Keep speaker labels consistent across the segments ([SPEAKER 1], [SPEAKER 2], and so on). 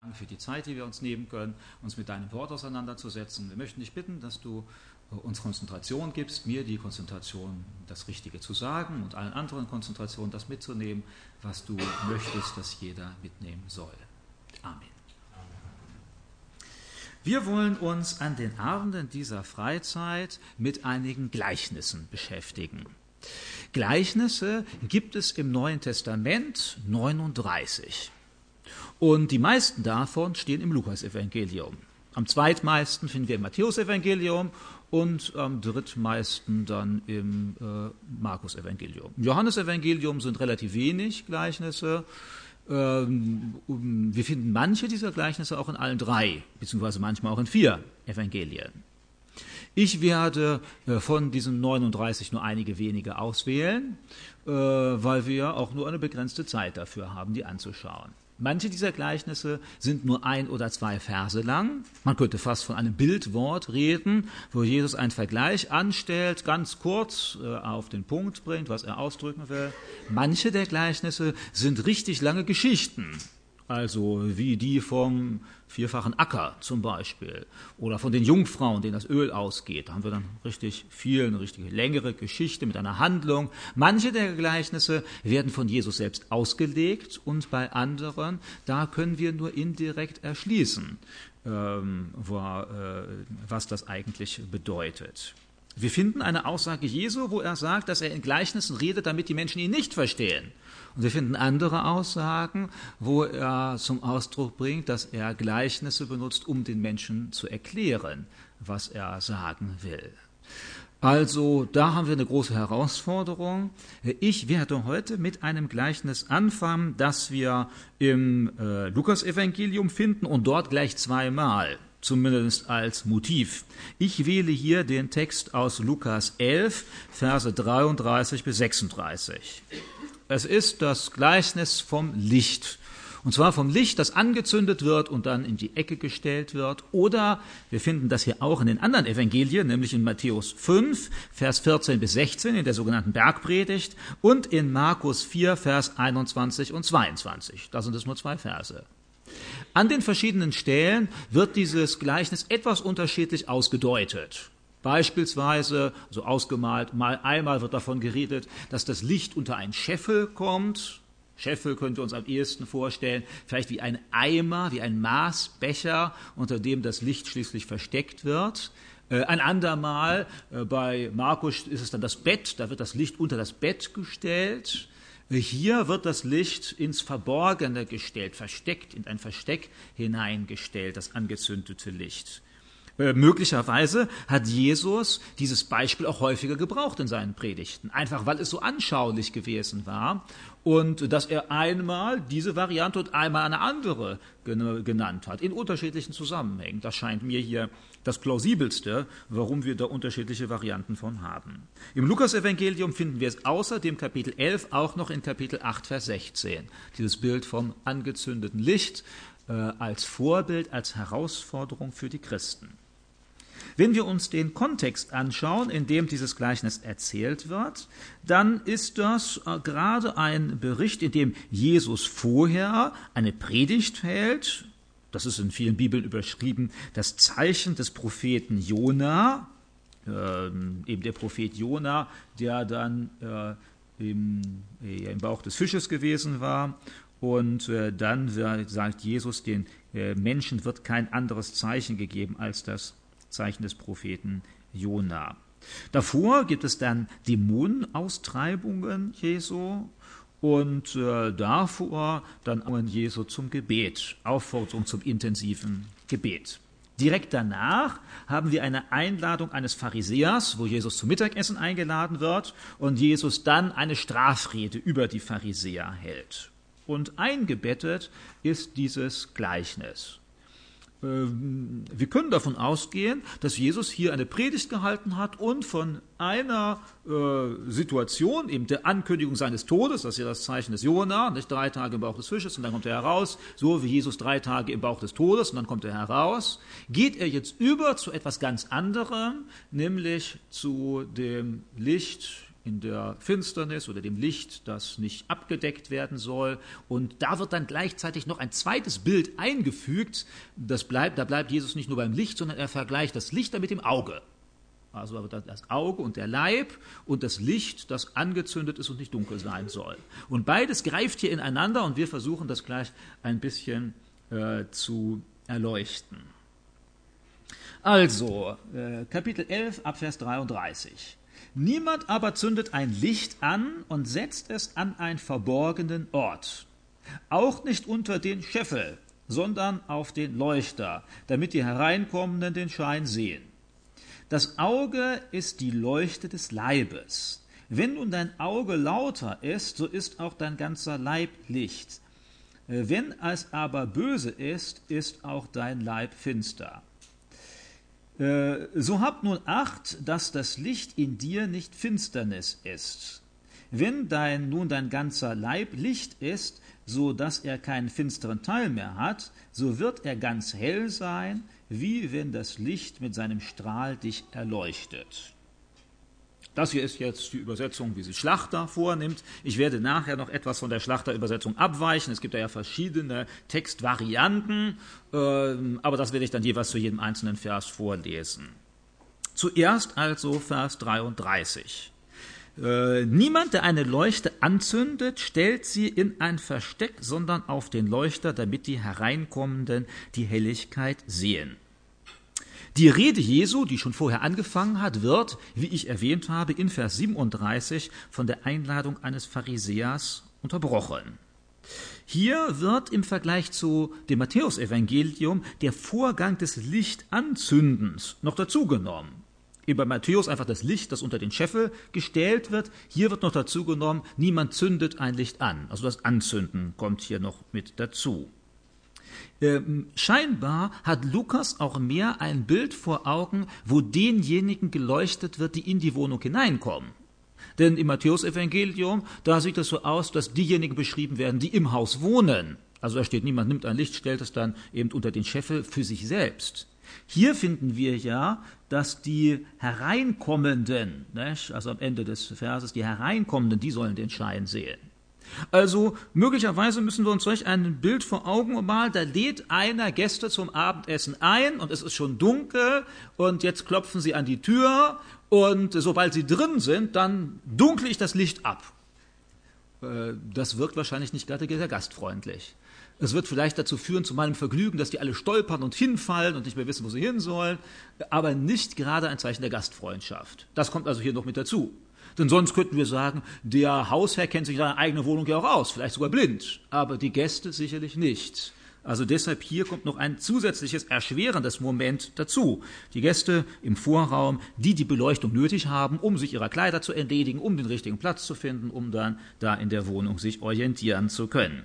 [SPEAKER 1] für die Zeit, die wir uns nehmen können, uns mit deinem Wort auseinanderzusetzen. Wir möchten dich bitten, dass du uns Konzentration gibst, mir die Konzentration, das Richtige zu sagen und allen anderen Konzentration, das mitzunehmen, was du möchtest, dass jeder mitnehmen soll. Amen. Wir wollen uns an den Abenden dieser Freizeit mit einigen Gleichnissen beschäftigen. Gleichnisse gibt es im Neuen Testament 39. Und die meisten davon stehen im Lukasevangelium. Am zweitmeisten finden wir im Matthäusevangelium und am drittmeisten dann im Markusevangelium. Im Johannesevangelium sind relativ wenig Gleichnisse. Wir finden manche dieser Gleichnisse auch in allen drei, beziehungsweise manchmal auch in 4 Evangelien. Ich werde von diesen 39 nur einige wenige auswählen, weil wir auch nur eine begrenzte Zeit dafür haben, die anzuschauen. Manche dieser Gleichnisse sind nur 1 oder 2 Verse lang. Man könnte fast von einem Bildwort reden, wo Jesus einen Vergleich anstellt, ganz kurz auf den Punkt bringt, was er ausdrücken will. Manche der Gleichnisse sind richtig lange Geschichten, also wie die vom 4-fachen Acker zum Beispiel oder von den Jungfrauen, denen das Öl ausgeht. Da haben wir dann eine richtige längere Geschichte mit einer Handlung. Manche der Gleichnisse werden von Jesus selbst ausgelegt und bei anderen, da können wir nur indirekt erschließen, was das eigentlich bedeutet. Wir finden eine Aussage Jesu, wo er sagt, dass er in Gleichnissen redet, damit die Menschen ihn nicht verstehen. Und wir finden andere Aussagen, wo er zum Ausdruck bringt, dass er Gleichnisse benutzt, um den Menschen zu erklären, was er sagen will. Also da haben wir eine große Herausforderung. Ich werde heute mit einem Gleichnis anfangen, das wir im Lukasevangelium finden und dort gleich zweimal, zumindest als Motiv. Ich wähle hier den Text aus Lukas 11, Verse 33 bis 36. Es ist das Gleichnis vom Licht. Und zwar vom Licht, das angezündet wird und dann in die Ecke gestellt wird. Oder wir finden das hier auch in den anderen Evangelien, nämlich in Matthäus 5, Vers 14 bis 16, in der sogenannten Bergpredigt, und in Markus 4, Vers 21 und 22. Da sind es nur 2 Verse. An den verschiedenen Stellen wird dieses Gleichnis etwas unterschiedlich ausgedeutet. Beispielsweise, so ausgemalt, einmal wird davon geredet, dass das Licht unter einen Scheffel kommt. Scheffel können wir uns am ehesten vorstellen, vielleicht wie ein Eimer, wie ein Maßbecher, unter dem das Licht schließlich versteckt wird. Ein andermal, bei Markus ist es dann das Bett, da wird das Licht unter das Bett gestellt. Hier wird das Licht ins Verborgene gestellt, versteckt, in ein Versteck hineingestellt, das angezündete Licht. Möglicherweise hat Jesus dieses Beispiel auch häufiger gebraucht in seinen Predigten, einfach weil es so anschaulich gewesen war und dass er einmal diese Variante und einmal eine andere genannt hat, in unterschiedlichen Zusammenhängen. Das scheint mir hier das Plausibelste, warum wir da unterschiedliche Varianten von haben. Im Lukasevangelium finden wir es außer dem Kapitel 11 auch noch in Kapitel 8, Vers 16, dieses Bild vom angezündeten Licht als Vorbild, als Herausforderung für die Christen. Wenn wir uns den Kontext anschauen, in dem dieses Gleichnis erzählt wird, dann ist das gerade ein Bericht, in dem Jesus vorher eine Predigt hält. Das ist in vielen Bibeln überschrieben, das Zeichen des Propheten Jona, eben der Prophet Jona, der dann im Bauch des Fisches gewesen war. Und dann sagt Jesus, den Menschen wird kein anderes Zeichen gegeben als das Zeichen des Propheten Jona. Davor gibt es dann Dämonenaustreibungen Jesu und davor dann Jesu zum Gebet, Aufforderung zum intensiven Gebet. Direkt danach haben wir eine Einladung eines Pharisäers, wo Jesus zum Mittagessen eingeladen wird und Jesus dann eine Strafrede über die Pharisäer hält. Und eingebettet ist dieses Gleichnis. Wir können davon ausgehen, dass Jesus hier eine Predigt gehalten hat und von einer Situation, eben der Ankündigung seines Todes, das ist ja das Zeichen des Jona, nicht 3 Tage im Bauch des Fisches und dann kommt er heraus, so wie Jesus 3 Tage im Bauch des Todes und dann kommt er heraus, geht er jetzt über zu etwas ganz anderem, nämlich zu dem Licht in der Finsternis oder dem Licht, das nicht abgedeckt werden soll. Und da wird dann gleichzeitig noch ein zweites Bild eingefügt. Da bleibt Jesus nicht nur beim Licht, sondern er vergleicht das Licht dann mit dem Auge. Also das Auge und der Leib und das Licht, das angezündet ist und nicht dunkel sein soll. Und beides greift hier ineinander und wir versuchen das gleich ein bisschen zu erleuchten. Also, Kapitel 11, Abvers 33. Niemand aber zündet ein Licht an und setzt es an einen verborgenen Ort. Auch nicht unter den Scheffel, sondern auf den Leuchter, damit die Hereinkommenden den Schein sehen. Das Auge ist die Leuchte des Leibes. Wenn nun dein Auge lauter ist, so ist auch dein ganzer Leib Licht. Wenn es aber böse ist, ist auch dein Leib finster. So habt nun Acht, dass das Licht in dir nicht Finsternis ist. Wenn nun dein ganzer Leib Licht ist, so dass er keinen finsteren Teil mehr hat, so wird er ganz hell sein, wie wenn das Licht mit seinem Strahl dich erleuchtet. Das hier ist jetzt die Übersetzung, wie sie Schlachter vornimmt. Ich werde nachher noch etwas von der Schlachter-Übersetzung abweichen. Es gibt ja verschiedene Textvarianten, aber das werde ich dann jeweils zu jedem einzelnen Vers vorlesen. Zuerst also Vers 33. Niemand, der eine Leuchte anzündet, stellt sie in ein Versteck, sondern auf den Leuchter, damit die Hereinkommenden die Helligkeit sehen. Die Rede Jesu, die schon vorher angefangen hat, wird, wie ich erwähnt habe, in Vers 37 von der Einladung eines Pharisäers unterbrochen. Hier wird im Vergleich zu dem Matthäusevangelium der Vorgang des Lichtanzündens noch dazugenommen. Bei Matthäus einfach das Licht, das unter den Scheffel gestellt wird. Hier wird noch dazu genommen, niemand zündet ein Licht an. Also das Anzünden kommt hier noch mit dazu. Scheinbar hat Lukas auch mehr ein Bild vor Augen, wo denjenigen geleuchtet wird, die in die Wohnung hineinkommen. Denn im Matthäusevangelium, da sieht es so aus, dass diejenigen beschrieben werden, die im Haus wohnen. Also da steht, niemand nimmt ein Licht, stellt es dann eben unter den Scheffel für sich selbst. Hier finden wir ja, dass die Hereinkommenden, also am Ende des Verses, die Hereinkommenden, die sollen den Schein sehen. Also möglicherweise müssen wir uns solch ein Bild vor Augen malen, da lädt einer Gäste zum Abendessen ein und es ist schon dunkel und jetzt klopfen sie an die Tür und sobald sie drin sind, dann dunkle ich das Licht ab. Das wirkt wahrscheinlich nicht gerade sehr gastfreundlich. Es wird vielleicht dazu führen, zu meinem Vergnügen, dass die alle stolpern und hinfallen und nicht mehr wissen, wo sie hin sollen, aber nicht gerade ein Zeichen der Gastfreundschaft. Das kommt also hier noch mit dazu. Denn sonst könnten wir sagen, der Hausherr kennt sich seine eigene Wohnung ja auch aus, vielleicht sogar blind, aber die Gäste sicherlich nicht. Also deshalb hier kommt noch ein zusätzliches erschwerendes Moment dazu. Die Gäste im Vorraum, die Beleuchtung nötig haben, um sich ihrer Kleider zu entledigen, um den richtigen Platz zu finden, um dann da in der Wohnung sich orientieren zu können.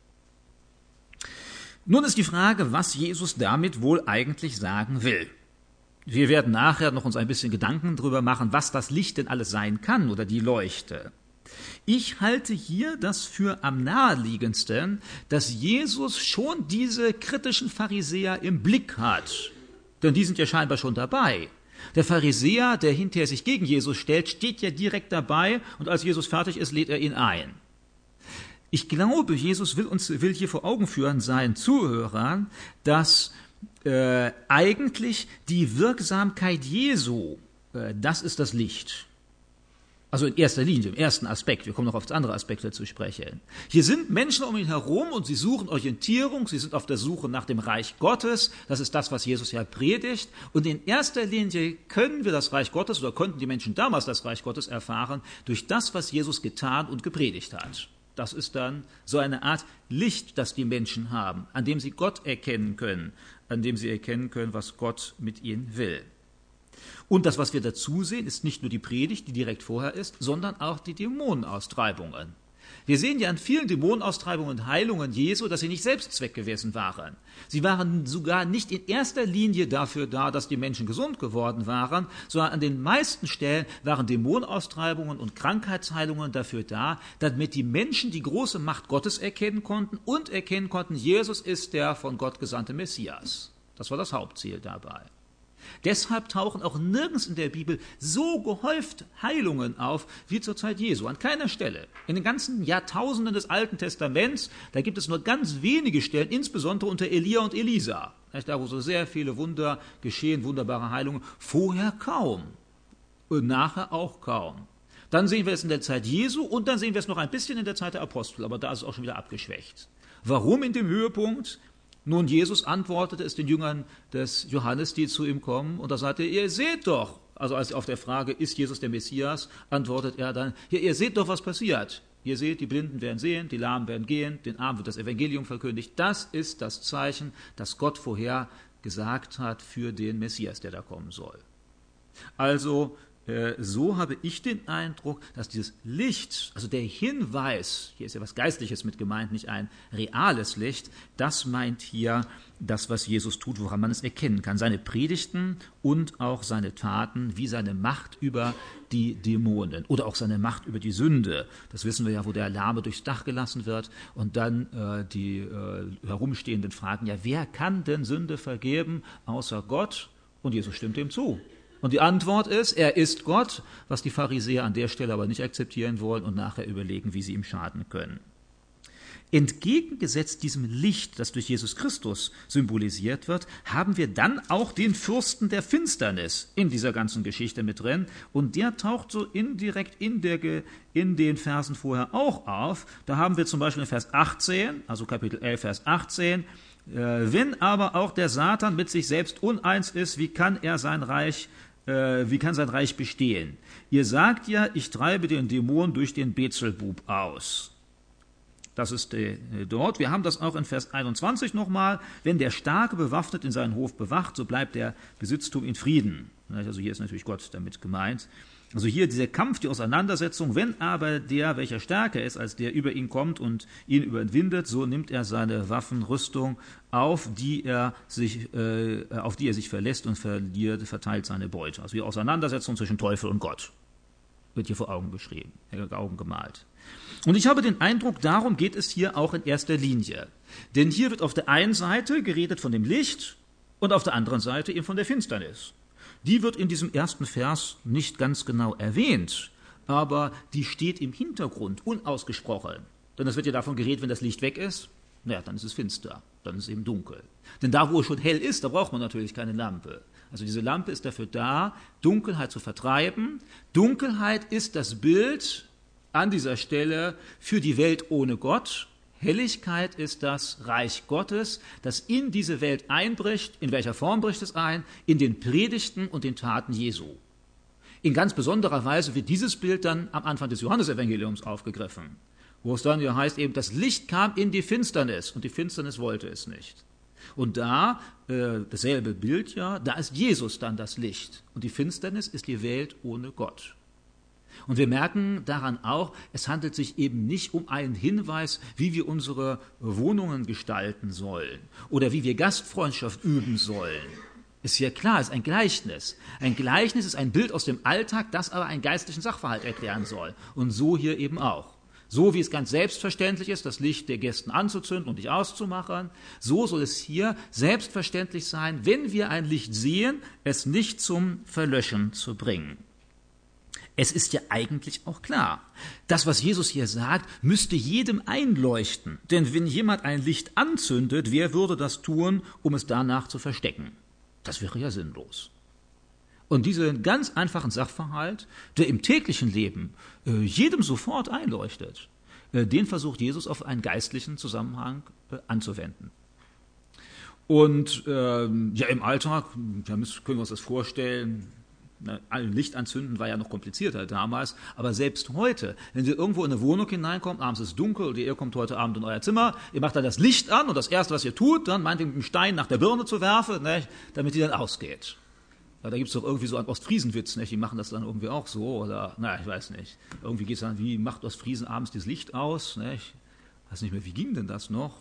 [SPEAKER 1] Nun ist die Frage, was Jesus damit wohl eigentlich sagen will. Wir werden nachher noch uns ein bisschen Gedanken darüber machen, was das Licht denn alles sein kann oder die Leuchte. Ich halte hier das für am naheliegendsten, dass Jesus schon diese kritischen Pharisäer im Blick hat. Denn die sind ja scheinbar schon dabei. Der Pharisäer, der hinterher sich gegen Jesus stellt, steht ja direkt dabei und als Jesus fertig ist, lädt er ihn ein. Ich glaube, Jesus will hier vor Augen führen seinen Zuhörern, dass eigentlich die Wirksamkeit Jesu, das ist das Licht. Also in erster Linie, im ersten Aspekt. Wir kommen noch auf andere Aspekte zu sprechen. Hier sind Menschen um ihn herum und sie suchen Orientierung, sie sind auf der Suche nach dem Reich Gottes. Das ist das, was Jesus ja predigt. Und in erster Linie können wir das Reich Gottes oder konnten die Menschen damals das Reich Gottes erfahren durch das, was Jesus getan und gepredigt hat. Das ist dann so eine Art Licht, das die Menschen haben, an dem sie Gott erkennen können, an dem sie erkennen können, was Gott mit ihnen will. Und das, was wir dazu sehen, ist nicht nur die Predigt, die direkt vorher ist, sondern auch die Dämonenaustreibungen. Wir sehen ja an vielen Dämonenaustreibungen und Heilungen Jesu, dass sie nicht Selbstzweck gewesen waren. Sie waren sogar nicht in erster Linie dafür da, dass die Menschen gesund geworden waren, sondern an den meisten Stellen waren Dämonenaustreibungen und Krankheitsheilungen dafür da, damit die Menschen die große Macht Gottes erkennen konnten und erkennen konnten, Jesus ist der von Gott gesandte Messias. Das war das Hauptziel dabei. Deshalb tauchen auch nirgends in der Bibel so gehäuft Heilungen auf wie zur Zeit Jesu, an keiner Stelle. In den ganzen Jahrtausenden des Alten Testaments, da gibt es nur ganz wenige Stellen, insbesondere unter Elia und Elisa, da wo so sehr viele Wunder geschehen, wunderbare Heilungen, vorher kaum und nachher auch kaum. Dann sehen wir es in der Zeit Jesu und dann sehen wir es noch ein bisschen in der Zeit der Apostel, aber da ist es auch schon wieder abgeschwächt. Warum in dem Höhepunkt? Nun, Jesus antwortete es den Jüngern des Johannes, die zu ihm kommen, und da sagte er, ihr seht doch, also als auf der Frage, ist Jesus der Messias, antwortet er dann, ja, ihr seht doch, was passiert. Ihr seht, die Blinden werden sehen, die Lahmen werden gehen, den Armen wird das Evangelium verkündigt. Das ist das Zeichen, das Gott vorher gesagt hat für den Messias, der da kommen soll. Also, so habe ich den Eindruck, dass dieses Licht, also der Hinweis, hier ist ja was Geistliches mit gemeint, nicht ein reales Licht, das meint hier das, was Jesus tut, woran man es erkennen kann. Seine Predigten und auch seine Taten, wie seine Macht über die Dämonen oder auch seine Macht über die Sünde. Das wissen wir ja, wo der Lahme durchs Dach gelassen wird und dann die Herumstehenden fragen, ja, wer kann denn Sünde vergeben außer Gott? Und Jesus stimmt dem zu. Und die Antwort ist, er ist Gott, was die Pharisäer an der Stelle aber nicht akzeptieren wollen und nachher überlegen, wie sie ihm schaden können. Entgegengesetzt diesem Licht, das durch Jesus Christus symbolisiert wird, haben wir dann auch den Fürsten der Finsternis in dieser ganzen Geschichte mit drin. Und der taucht so indirekt in den Versen vorher auch auf. Da haben wir zum Beispiel in Vers 18, also Kapitel 11, Vers 18, wenn aber auch der Satan mit sich selbst uneins ist, wie kann sein Reich bestehen? Ihr sagt ja, ich treibe den Dämon durch den Beelzebub aus. Das ist dort. Wir haben das auch in Vers 21 nochmal. Wenn der Starke bewaffnet in seinen Hof bewacht, so bleibt der Besitztum in Frieden. Also hier ist natürlich Gott damit gemeint. Also hier dieser Kampf, die Auseinandersetzung, wenn aber der, welcher stärker ist, als der über ihn kommt und ihn überwindet, so nimmt er seine Waffenrüstung, auf die er sich verlässt und verteilt seine Beute. Also die Auseinandersetzung zwischen Teufel und Gott wird hier vor Augen beschrieben, Augen gemalt. Und ich habe den Eindruck, darum geht es hier auch in erster Linie. Denn hier wird auf der einen Seite geredet von dem Licht und auf der anderen Seite eben von der Finsternis. Die wird in diesem ersten Vers nicht ganz genau erwähnt, aber die steht im Hintergrund, unausgesprochen. Denn es wird ja davon geredet, wenn das Licht weg ist, naja, dann ist es finster, dann ist es eben dunkel. Denn da, wo es schon hell ist, da braucht man natürlich keine Lampe. Also diese Lampe ist dafür da, Dunkelheit zu vertreiben. Dunkelheit ist das Bild an dieser Stelle für die Welt ohne Gott. Helligkeit ist das Reich Gottes, das in diese Welt einbricht. In welcher Form bricht es ein? In den Predigten und den Taten Jesu. In ganz besonderer Weise wird dieses Bild dann am Anfang des Johannesevangeliums aufgegriffen, wo es dann ja heißt, eben das Licht kam in die Finsternis und die Finsternis wollte es nicht. Und da, dasselbe Bild ja, da ist Jesus dann das Licht und die Finsternis ist die Welt ohne Gott. Und wir merken daran auch, es handelt sich eben nicht um einen Hinweis, wie wir unsere Wohnungen gestalten sollen oder wie wir Gastfreundschaft üben sollen. Ist ja klar, ist ein Gleichnis. Ein Gleichnis ist ein Bild aus dem Alltag, das aber einen geistlichen Sachverhalt erklären soll. Und so hier eben auch. So wie es ganz selbstverständlich ist, das Licht der Gästen anzuzünden und nicht auszumachen, so soll es hier selbstverständlich sein, wenn wir ein Licht sehen, es nicht zum Verlöschen zu bringen. Es ist ja eigentlich auch klar, das, was Jesus hier sagt, müsste jedem einleuchten. Denn wenn jemand ein Licht anzündet, wer würde das tun, um es danach zu verstecken? Das wäre ja sinnlos. Und diesen ganz einfachen Sachverhalt, der im täglichen Leben jedem sofort einleuchtet, den versucht Jesus auf einen geistlichen Zusammenhang anzuwenden. Und ja, im Alltag, da können wir uns das vorstellen, ein Licht anzünden war ja noch komplizierter damals, aber selbst heute, wenn Sie irgendwo in eine Wohnung hineinkommt, abends ist es dunkel oder ihr kommt heute Abend in euer Zimmer, ihr macht dann das Licht an und das Erste, was ihr tut, dann meint ihr mit dem Stein nach der Birne zu werfen, ne, damit die dann ausgeht. Ja, da gibt es doch irgendwie so einen Ostfriesenwitz, ne, die machen das dann irgendwie auch so, oder, ich weiß nicht. Irgendwie geht es dann, wie macht Ostfriesen abends das Licht aus? Ne, ich weiß nicht mehr, wie ging denn das noch?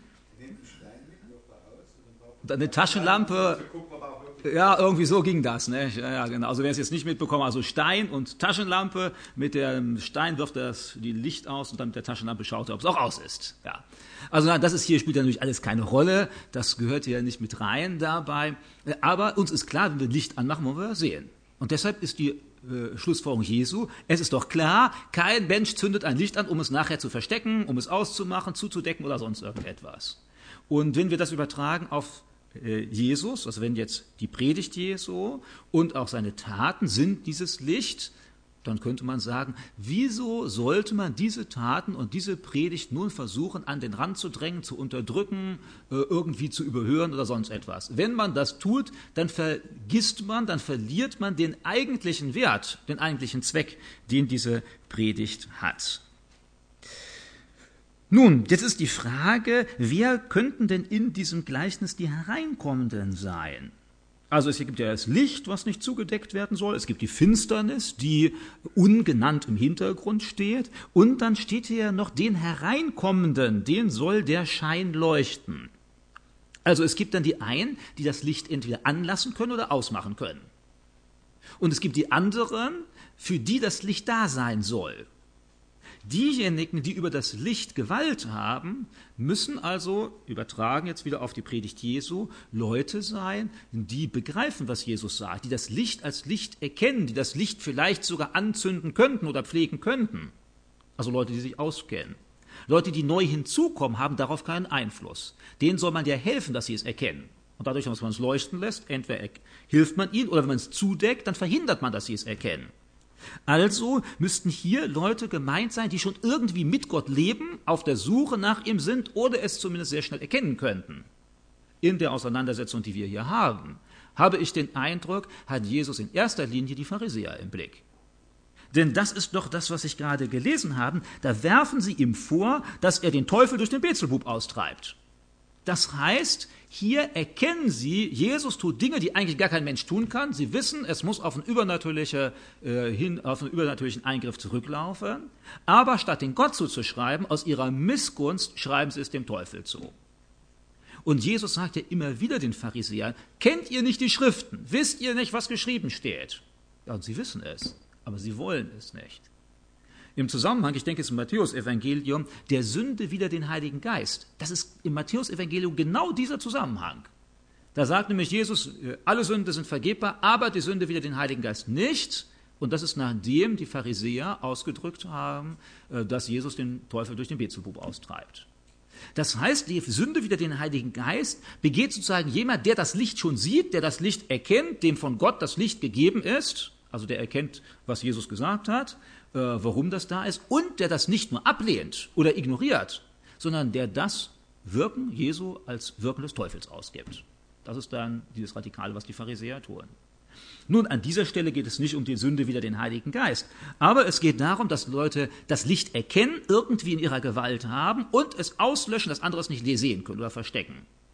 [SPEAKER 1] Und eine Taschenlampe. Ja, irgendwie so ging das. Ne? Ja, genau. Also wer es jetzt nicht mitbekommen, also Stein und Taschenlampe, mit dem Stein wirft das die Licht aus und dann mit der Taschenlampe schaut er, ob es auch aus ist. Ja. Also das ist hier, spielt natürlich alles keine Rolle, das gehört ja nicht mit rein dabei. Aber uns ist klar, wenn wir Licht anmachen, wollen wir sehen. Und deshalb ist die Schlussfolgerung Jesu, es ist doch klar, kein Mensch zündet ein Licht an, um es nachher zu verstecken, um es auszumachen, zuzudecken oder sonst irgendetwas. Und wenn wir das übertragen auf Jesus, also wenn jetzt die Predigt Jesu und auch seine Taten sind dieses Licht, dann könnte man sagen, wieso sollte man diese Taten und diese Predigt nun versuchen, an den Rand zu drängen, zu unterdrücken, irgendwie zu überhören oder sonst etwas? Wenn man das tut, dann dann verliert man den eigentlichen Wert, den eigentlichen Zweck, den diese Predigt hat. Nun, jetzt ist die Frage, wer könnten denn in diesem Gleichnis die Hereinkommenden sein? Also es gibt ja das Licht, was nicht zugedeckt werden soll, es gibt die Finsternis, die ungenannt im Hintergrund steht, und dann steht hier noch den Hereinkommenden, den soll der Schein leuchten. Also es gibt dann die einen, die das Licht entweder anlassen können oder ausmachen können. Und es gibt die anderen, für die das Licht da sein soll. Diejenigen, die über das Licht Gewalt haben, müssen also, übertragen jetzt wieder auf die Predigt Jesu, Leute sein, die begreifen, was Jesus sagt, die das Licht als Licht erkennen, die das Licht vielleicht sogar anzünden könnten oder pflegen könnten. Also Leute, die sich auskennen. Leute, die neu hinzukommen, haben darauf keinen Einfluss. Denen soll man ja helfen, dass sie es erkennen. Und dadurch, dass man es leuchten lässt, entweder hilft man ihnen, oder wenn man es zudeckt, dann verhindert man, dass sie es erkennen. Also müssten hier Leute gemeint sein, die schon irgendwie mit Gott leben, auf der Suche nach ihm sind oder es zumindest sehr schnell erkennen könnten. In der Auseinandersetzung, die wir hier haben, habe ich den Eindruck, hat Jesus in erster Linie die Pharisäer im Blick. Denn das ist doch das, was ich gerade gelesen habe. Da werfen sie ihm vor, dass er den Teufel durch den Beelzebub austreibt. Das heißt, hier erkennen sie, Jesus tut Dinge, die eigentlich gar kein Mensch tun kann. Sie wissen, es muss auf einen übernatürlichen Eingriff zurücklaufen. Aber statt den Gott zuzuschreiben, aus ihrer Missgunst schreiben sie es dem Teufel zu. Und Jesus sagt ja immer wieder den Pharisäern, kennt ihr nicht die Schriften? Wisst ihr nicht, was geschrieben steht? Ja, und sie wissen es, aber sie wollen es nicht. Im Zusammenhang, ich denke es ist im Matthäus-Evangelium, der Sünde wider den Heiligen Geist. Das ist im Matthäus-Evangelium genau dieser Zusammenhang. Da sagt nämlich Jesus, alle Sünden sind vergebbar, aber die Sünde wider den Heiligen Geist nicht. Und das ist nachdem die Pharisäer ausgedrückt haben, dass Jesus den Teufel durch den Beelzebub austreibt. Das heißt, die Sünde wider den Heiligen Geist begeht sozusagen jemand, der das Licht schon sieht, der das Licht erkennt, dem von Gott das Licht gegeben ist, also der erkennt, was Jesus gesagt hat, warum das da ist, und der das nicht nur ablehnt oder ignoriert, sondern der das Wirken Jesu als Wirken des Teufels ausgibt. Das ist dann dieses Radikale, was die Pharisäer tun. Nun, an dieser Stelle geht es nicht um die Sünde wider den Heiligen Geist, aber es geht darum, dass Leute das Licht erkennen, irgendwie in ihrer Gewalt haben und es auslöschen, dass andere es nicht sehen können oder verstecken.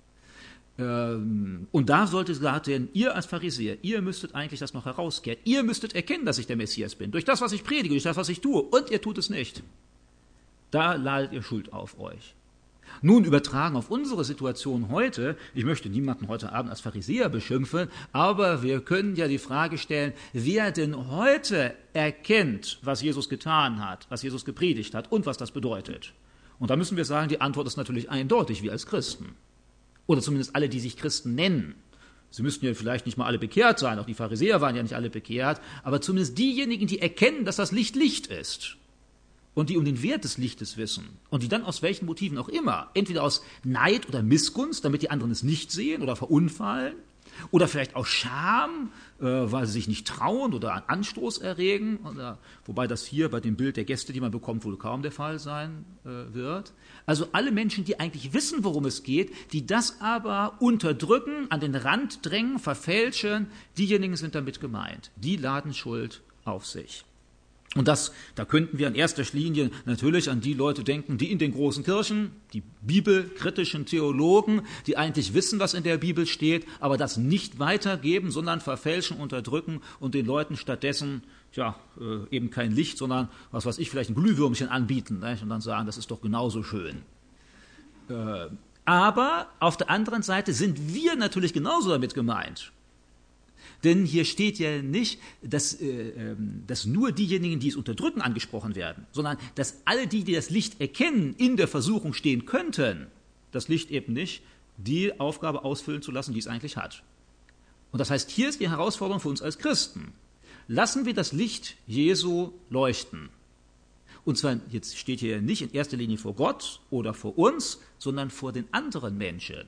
[SPEAKER 1] Und da sollte gesagt werden, ihr als Pharisäer, ihr müsstet eigentlich das noch herauskehren. Ihr müsstet erkennen, dass ich der Messias bin, durch das, was ich predige, durch das, was ich tue, und ihr tut es nicht. Da ladet ihr Schuld auf euch. Nun übertragen auf unsere Situation heute, ich möchte niemanden heute Abend als Pharisäer beschimpfen, aber wir können ja die Frage stellen, wer denn heute erkennt, was Jesus getan hat, was Jesus gepredigt hat und was das bedeutet. Und da müssen wir sagen, die Antwort ist natürlich eindeutig, wir als Christen. Oder zumindest alle, die sich Christen nennen. Sie müssten ja vielleicht nicht mal alle bekehrt sein, auch die Pharisäer waren ja nicht alle bekehrt, aber zumindest diejenigen, die erkennen, dass das Licht Licht ist und die um den Wert des Lichtes wissen und die dann aus welchen Motiven auch immer, entweder aus Neid oder Missgunst, damit die anderen es nicht sehen oder verunfallen, oder vielleicht aus Scham, weil sie sich nicht trauen oder einen Anstoß erregen, wobei das hier bei dem Bild der Gäste, die man bekommt, wohl kaum der Fall sein wird. Also alle Menschen, die eigentlich wissen, worum es geht, die das aber unterdrücken, an den Rand drängen, verfälschen, diejenigen sind damit gemeint. Die laden Schuld auf sich. Und da könnten wir in erster Linie natürlich an die Leute denken, die in den großen Kirchen, die bibelkritischen Theologen, die eigentlich wissen, was in der Bibel steht, aber das nicht weitergeben, sondern verfälschen, unterdrücken und den Leuten stattdessen eben kein Licht, sondern was weiß ich, vielleicht ein Glühwürmchen anbieten, nicht? Und dann sagen, das ist doch genauso schön. Aber auf der anderen Seite sind wir natürlich genauso damit gemeint. Denn hier steht ja nicht, dass nur diejenigen, die es unterdrücken, angesprochen werden, sondern dass alle die das Licht erkennen, in der Versuchung stehen könnten, das Licht eben nicht die Aufgabe ausfüllen zu lassen, die es eigentlich hat. Und das heißt, hier ist die Herausforderung für uns als Christen. Lassen wir das Licht Jesu leuchten. Und zwar, jetzt steht hier nicht in erster Linie vor Gott oder vor uns, sondern vor den anderen Menschen.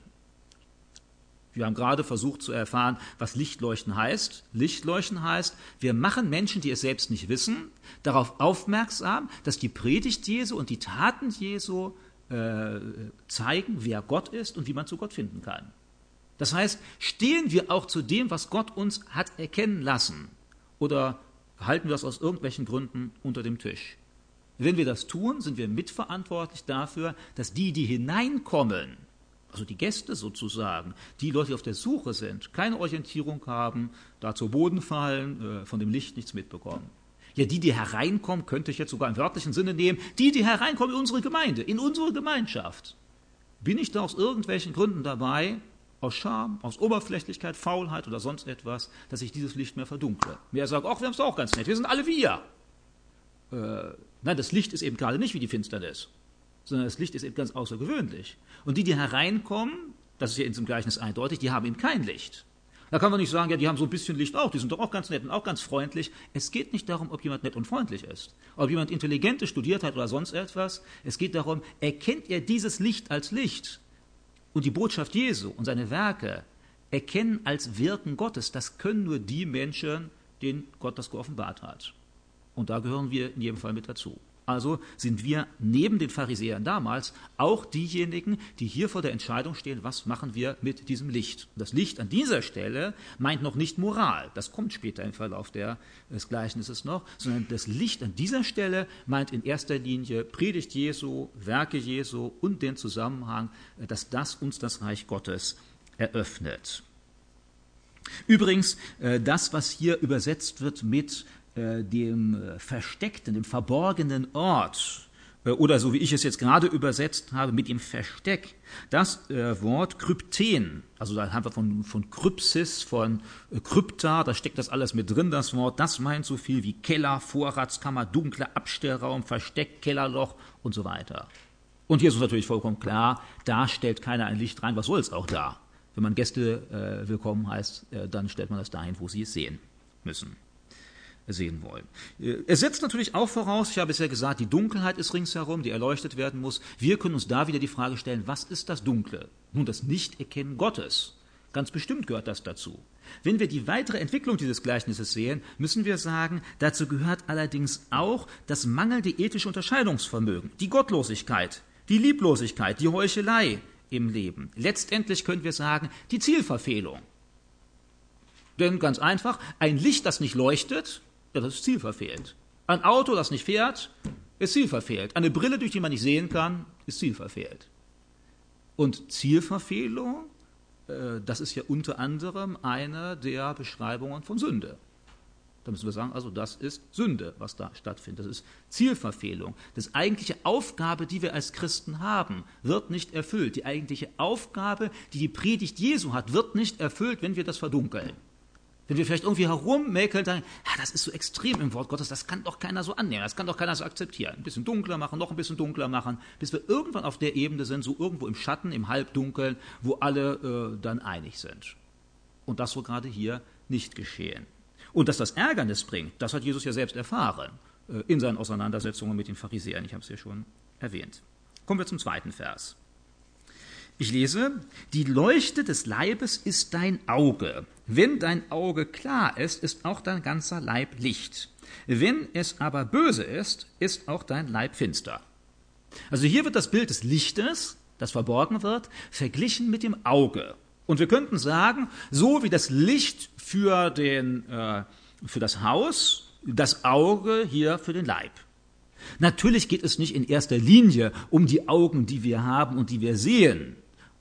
[SPEAKER 1] Wir haben gerade versucht zu erfahren, was Lichtleuchten heißt. Lichtleuchten heißt, wir machen Menschen, die es selbst nicht wissen, darauf aufmerksam, dass die Predigt Jesu und die Taten Jesu zeigen, wer Gott ist und wie man zu Gott finden kann. Das heißt, stehen wir auch zu dem, was Gott uns hat erkennen lassen, oder halten wir das aus irgendwelchen Gründen unter dem Tisch? Wenn wir das tun, sind wir mitverantwortlich dafür, dass die hineinkommen, also die Gäste sozusagen, die Leute, die auf der Suche sind, keine Orientierung haben, da zu Boden fallen, von dem Licht nichts mitbekommen. Ja, die hereinkommen, könnte ich jetzt sogar im wörtlichen Sinne nehmen, die hereinkommen in unsere Gemeinde, in unsere Gemeinschaft. Bin ich da aus irgendwelchen Gründen dabei, aus Scham, aus Oberflächlichkeit, Faulheit oder sonst etwas, dass ich dieses Licht mehr verdunkle? Wer sagt, ach, wir haben es doch auch ganz nett, wir sind alle wir. Nein, das Licht ist eben gerade nicht wie die Finsternis, sondern das Licht ist eben ganz außergewöhnlich. Und die hereinkommen, das ist ja in diesem Gleichnis eindeutig, die haben eben kein Licht. Da kann man nicht sagen, ja, die haben so ein bisschen Licht auch, die sind doch auch ganz nett und auch ganz freundlich. Es geht nicht darum, ob jemand nett und freundlich ist, ob jemand Intelligentes studiert hat oder sonst etwas. Es geht darum, erkennt er dieses Licht als Licht und die Botschaft Jesu und seine Werke erkennen als Wirken Gottes. Das können nur die Menschen, denen Gott das geoffenbart hat. Und da gehören wir in jedem Fall mit dazu. Also sind wir neben den Pharisäern damals auch diejenigen, die hier vor der Entscheidung stehen, was machen wir mit diesem Licht. Das Licht an dieser Stelle meint noch nicht Moral, das kommt später im Verlauf des Gleichnisses noch, sondern das Licht an dieser Stelle meint in erster Linie Predigt Jesu, Werke Jesu und den Zusammenhang, dass das uns das Reich Gottes eröffnet. Übrigens, das, was hier übersetzt wird mit dem versteckten, dem verborgenen Ort, oder so wie ich es jetzt gerade übersetzt habe, mit dem Versteck, das Wort Krypten, also da haben wir von Krypsis, von Krypta, da steckt das alles mit drin, das Wort, das meint so viel wie Keller, Vorratskammer, dunkler Abstellraum, Versteck, Kellerloch und so weiter. Und hier ist uns natürlich vollkommen klar, da stellt keiner ein Licht rein, was soll es auch da? Wenn man Gäste willkommen heißt, dann stellt man das dahin, wo sie es sehen müssen. Sehen wollen. Er setzt natürlich auch voraus, ich habe es ja gesagt, die Dunkelheit ist ringsherum, die erleuchtet werden muss. Wir können uns da wieder die Frage stellen, was ist das Dunkle? Nun, das Nichterkennen Gottes. Ganz bestimmt gehört das dazu. Wenn wir die weitere Entwicklung dieses Gleichnisses sehen, müssen wir sagen, dazu gehört allerdings auch das mangelnde ethische Unterscheidungsvermögen, die Gottlosigkeit, die Lieblosigkeit, die Heuchelei im Leben. Letztendlich können wir sagen, die Zielverfehlung. Denn ganz einfach, ein Licht, das nicht leuchtet, ja, das ist zielverfehlt. Ein Auto, das nicht fährt, ist zielverfehlt. Eine Brille, durch die man nicht sehen kann, ist zielverfehlt. Und Zielverfehlung, das ist ja unter anderem eine der Beschreibungen von Sünde. Da müssen wir sagen, also das ist Sünde, was da stattfindet. Das ist Zielverfehlung. Das eigentliche Aufgabe, die wir als Christen haben, wird nicht erfüllt. Die eigentliche Aufgabe, die Predigt Jesu hat, wird nicht erfüllt, wenn wir das verdunkeln. Wenn wir vielleicht irgendwie herummäkeln und sagen, ja, das ist so extrem im Wort Gottes, das kann doch keiner so annehmen, das kann doch keiner so akzeptieren. Ein bisschen dunkler machen, noch ein bisschen dunkler machen, bis wir irgendwann auf der Ebene sind, so irgendwo im Schatten, im Halbdunkeln, wo alle dann einig sind. Und das so gerade hier nicht geschehen. Und dass das Ärgernis bringt, das hat Jesus ja selbst erfahren in seinen Auseinandersetzungen mit den Pharisäern. Ich habe es ja schon erwähnt. Kommen wir zum zweiten Vers. Ich lese, die Leuchte des Leibes ist dein Auge. Wenn dein Auge klar ist, ist auch dein ganzer Leib Licht. Wenn es aber böse ist, ist auch dein Leib finster. Also hier wird das Bild des Lichtes, das verborgen wird, verglichen mit dem Auge. Und wir könnten sagen, so wie das Licht für das Haus, das Auge hier für den Leib. Natürlich geht es nicht in erster Linie um die Augen, die wir haben und die wir sehen,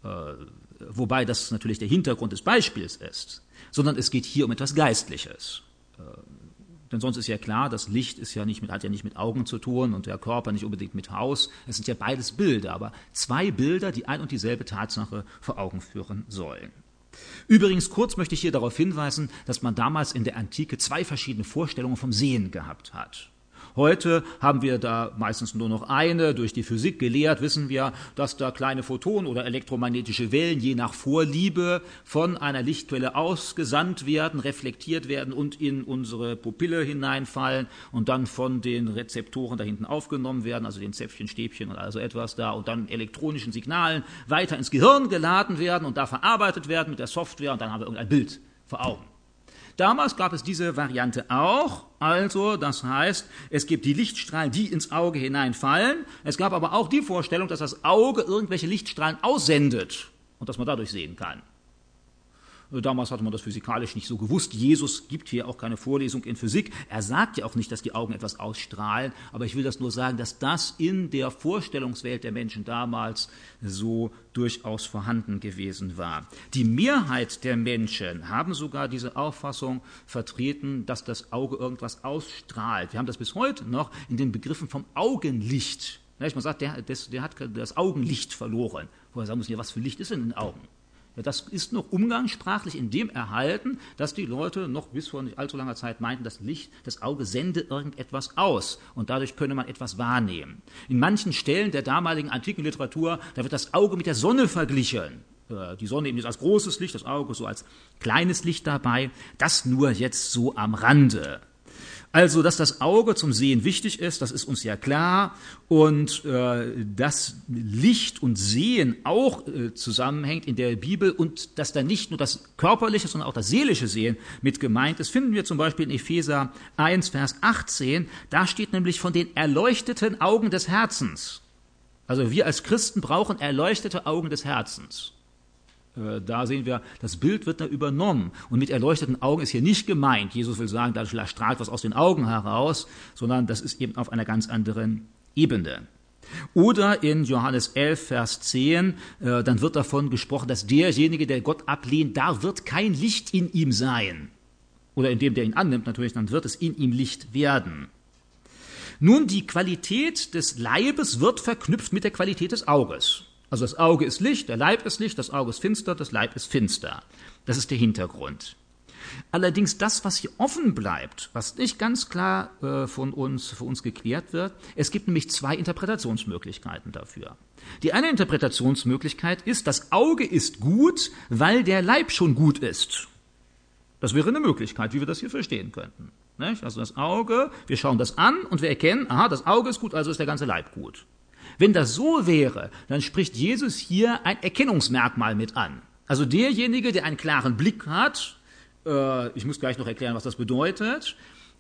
[SPEAKER 1] wobei das natürlich der Hintergrund des Beispiels ist, sondern es geht hier um etwas Geistliches. Denn sonst ist ja klar, das Licht hat ja nicht mit Augen zu tun und der Körper nicht unbedingt mit Haus. Es sind ja beides Bilder, aber zwei Bilder, die ein und dieselbe Tatsache vor Augen führen sollen. Übrigens, kurz möchte ich hier darauf hinweisen, dass man damals in der Antike 2 verschiedene Vorstellungen vom Sehen gehabt hat. Heute haben wir da meistens nur noch eine. Durch die Physik gelehrt wissen wir, dass da kleine Photonen oder elektromagnetische Wellen je nach Vorliebe von einer Lichtquelle ausgesandt werden, reflektiert werden und in unsere Pupille hineinfallen und dann von den Rezeptoren da hinten aufgenommen werden, also den Zäpfchen, Stäbchen und also etwas da, und dann elektronischen Signalen weiter ins Gehirn geladen werden und da verarbeitet werden mit der Software, und dann haben wir irgendein Bild vor Augen. Damals gab es diese Variante auch, also das heißt, es gibt die Lichtstrahlen, die ins Auge hineinfallen. Es gab aber auch die Vorstellung, dass das Auge irgendwelche Lichtstrahlen aussendet und dass man dadurch sehen kann. Damals hatte man das physikalisch nicht so gewusst. Jesus gibt hier auch keine Vorlesung in Physik. Er sagt ja auch nicht, dass die Augen etwas ausstrahlen, aber ich will das nur sagen, dass das in der Vorstellungswelt der Menschen damals so durchaus vorhanden gewesen war. Die Mehrheit der Menschen haben sogar diese Auffassung vertreten, dass das Auge irgendwas ausstrahlt. Wir haben das bis heute noch in den Begriffen vom Augenlicht. Man sagt, der hat das Augenlicht verloren. Woher sagen wir, was für Licht ist denn in den Augen? Ja, das ist noch umgangssprachlich in dem erhalten, dass die Leute noch bis vor nicht allzu langer Zeit meinten, das Auge sende irgendetwas aus und dadurch könne man etwas wahrnehmen. In manchen Stellen der damaligen antiken Literatur, da wird das Auge mit der Sonne verglichen. Die Sonne eben als großes Licht, das Auge so als kleines Licht dabei. Das nur jetzt so am Rande. Also, dass das Auge zum Sehen wichtig ist, das ist uns ja klar, und dass Licht und Sehen auch zusammenhängt in der Bibel und dass da nicht nur das körperliche, sondern auch das seelische Sehen mit gemeint ist, finden wir zum Beispiel in Epheser 1, Vers 18, da steht nämlich von den erleuchteten Augen des Herzens. Also wir als Christen brauchen erleuchtete Augen des Herzens. Da sehen wir, das Bild wird da übernommen. Und mit erleuchteten Augen ist hier nicht gemeint, Jesus will sagen, da strahlt was aus den Augen heraus, sondern das ist eben auf einer ganz anderen Ebene. Oder in Johannes 11, Vers 10, dann wird davon gesprochen, dass derjenige, der Gott ablehnt, da wird kein Licht in ihm sein. Oder in dem, der ihn annimmt natürlich, dann wird es in ihm Licht werden. Nun, die Qualität des Leibes wird verknüpft mit der Qualität des Auges. Also das Auge ist Licht, der Leib ist Licht, das Auge ist finster, das Leib ist finster. Das ist der Hintergrund. Allerdings das, was hier offen bleibt, was nicht ganz klar für uns geklärt wird, es gibt nämlich 2 Interpretationsmöglichkeiten dafür. Die eine Interpretationsmöglichkeit ist, das Auge ist gut, weil der Leib schon gut ist. Das wäre eine Möglichkeit, wie wir das hier verstehen könnten. Also das Auge, wir schauen das an und wir erkennen, aha, das Auge ist gut, also ist der ganze Leib gut. Wenn das so wäre, dann spricht Jesus hier ein Erkennungsmerkmal mit an. Also derjenige, der einen klaren Blick hat, ich muss gleich noch erklären, was das bedeutet,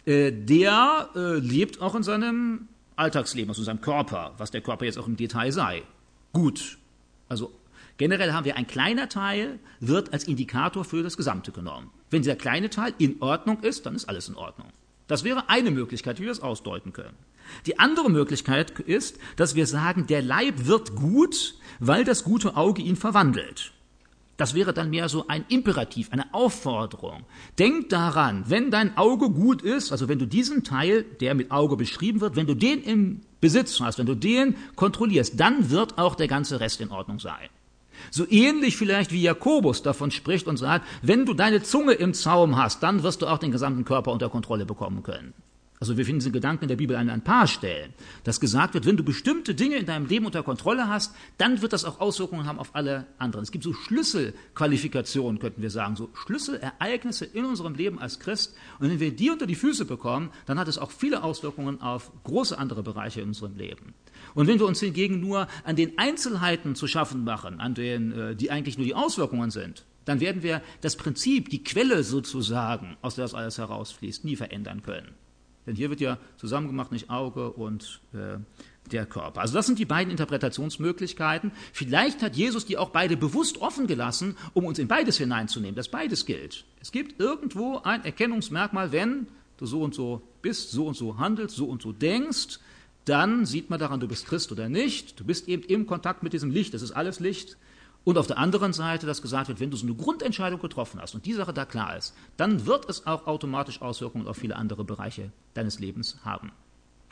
[SPEAKER 1] der lebt auch in seinem Alltagsleben, also in seinem Körper, was der Körper jetzt auch im Detail sei. Gut. Also generell haben wir ein kleiner Teil, wird als Indikator für das Gesamte genommen. Wenn dieser kleine Teil in Ordnung ist, dann ist alles in Ordnung. Das wäre eine Möglichkeit, wie wir es ausdeuten können. Die andere Möglichkeit ist, dass wir sagen, der Leib wird gut, weil das gute Auge ihn verwandelt. Das wäre dann mehr so ein Imperativ, eine Aufforderung. Denk daran, wenn dein Auge gut ist, also wenn du diesen Teil, der mit Auge beschrieben wird, wenn du den im Besitz hast, wenn du den kontrollierst, dann wird auch der ganze Rest in Ordnung sein. So ähnlich vielleicht wie Jakobus davon spricht und sagt, wenn du deine Zunge im Zaum hast, dann wirst du auch den gesamten Körper unter Kontrolle bekommen können. Also wir finden diesen Gedanken in der Bibel an ein paar Stellen, dass gesagt wird, wenn du bestimmte Dinge in deinem Leben unter Kontrolle hast, dann wird das auch Auswirkungen haben auf alle anderen. Es gibt so Schlüsselqualifikationen, könnten wir sagen, so Schlüsselereignisse in unserem Leben als Christ. Und wenn wir die unter die Füße bekommen, dann hat es auch viele Auswirkungen auf große andere Bereiche in unserem Leben. Und wenn wir uns hingegen nur an den Einzelheiten zu schaffen machen, an denen, die eigentlich nur die Auswirkungen sind, dann werden wir das Prinzip, die Quelle sozusagen, aus der das alles herausfließt, nie verändern können. Denn hier wird ja zusammengemacht, nicht Auge und der Körper. Also das sind die beiden Interpretationsmöglichkeiten. Vielleicht hat Jesus die auch beide bewusst offen gelassen, um uns in beides hineinzunehmen, dass beides gilt. Es gibt irgendwo ein Erkennungsmerkmal, wenn du so und so bist, so und so handelst, so und so denkst, dann sieht man daran, du bist Christ oder nicht. Du bist eben im Kontakt mit diesem Licht, das ist alles Licht. Und auf der anderen Seite, dass gesagt wird, wenn du so eine Grundentscheidung getroffen hast und die Sache da klar ist, dann wird es auch automatisch Auswirkungen auf viele andere Bereiche deines Lebens haben.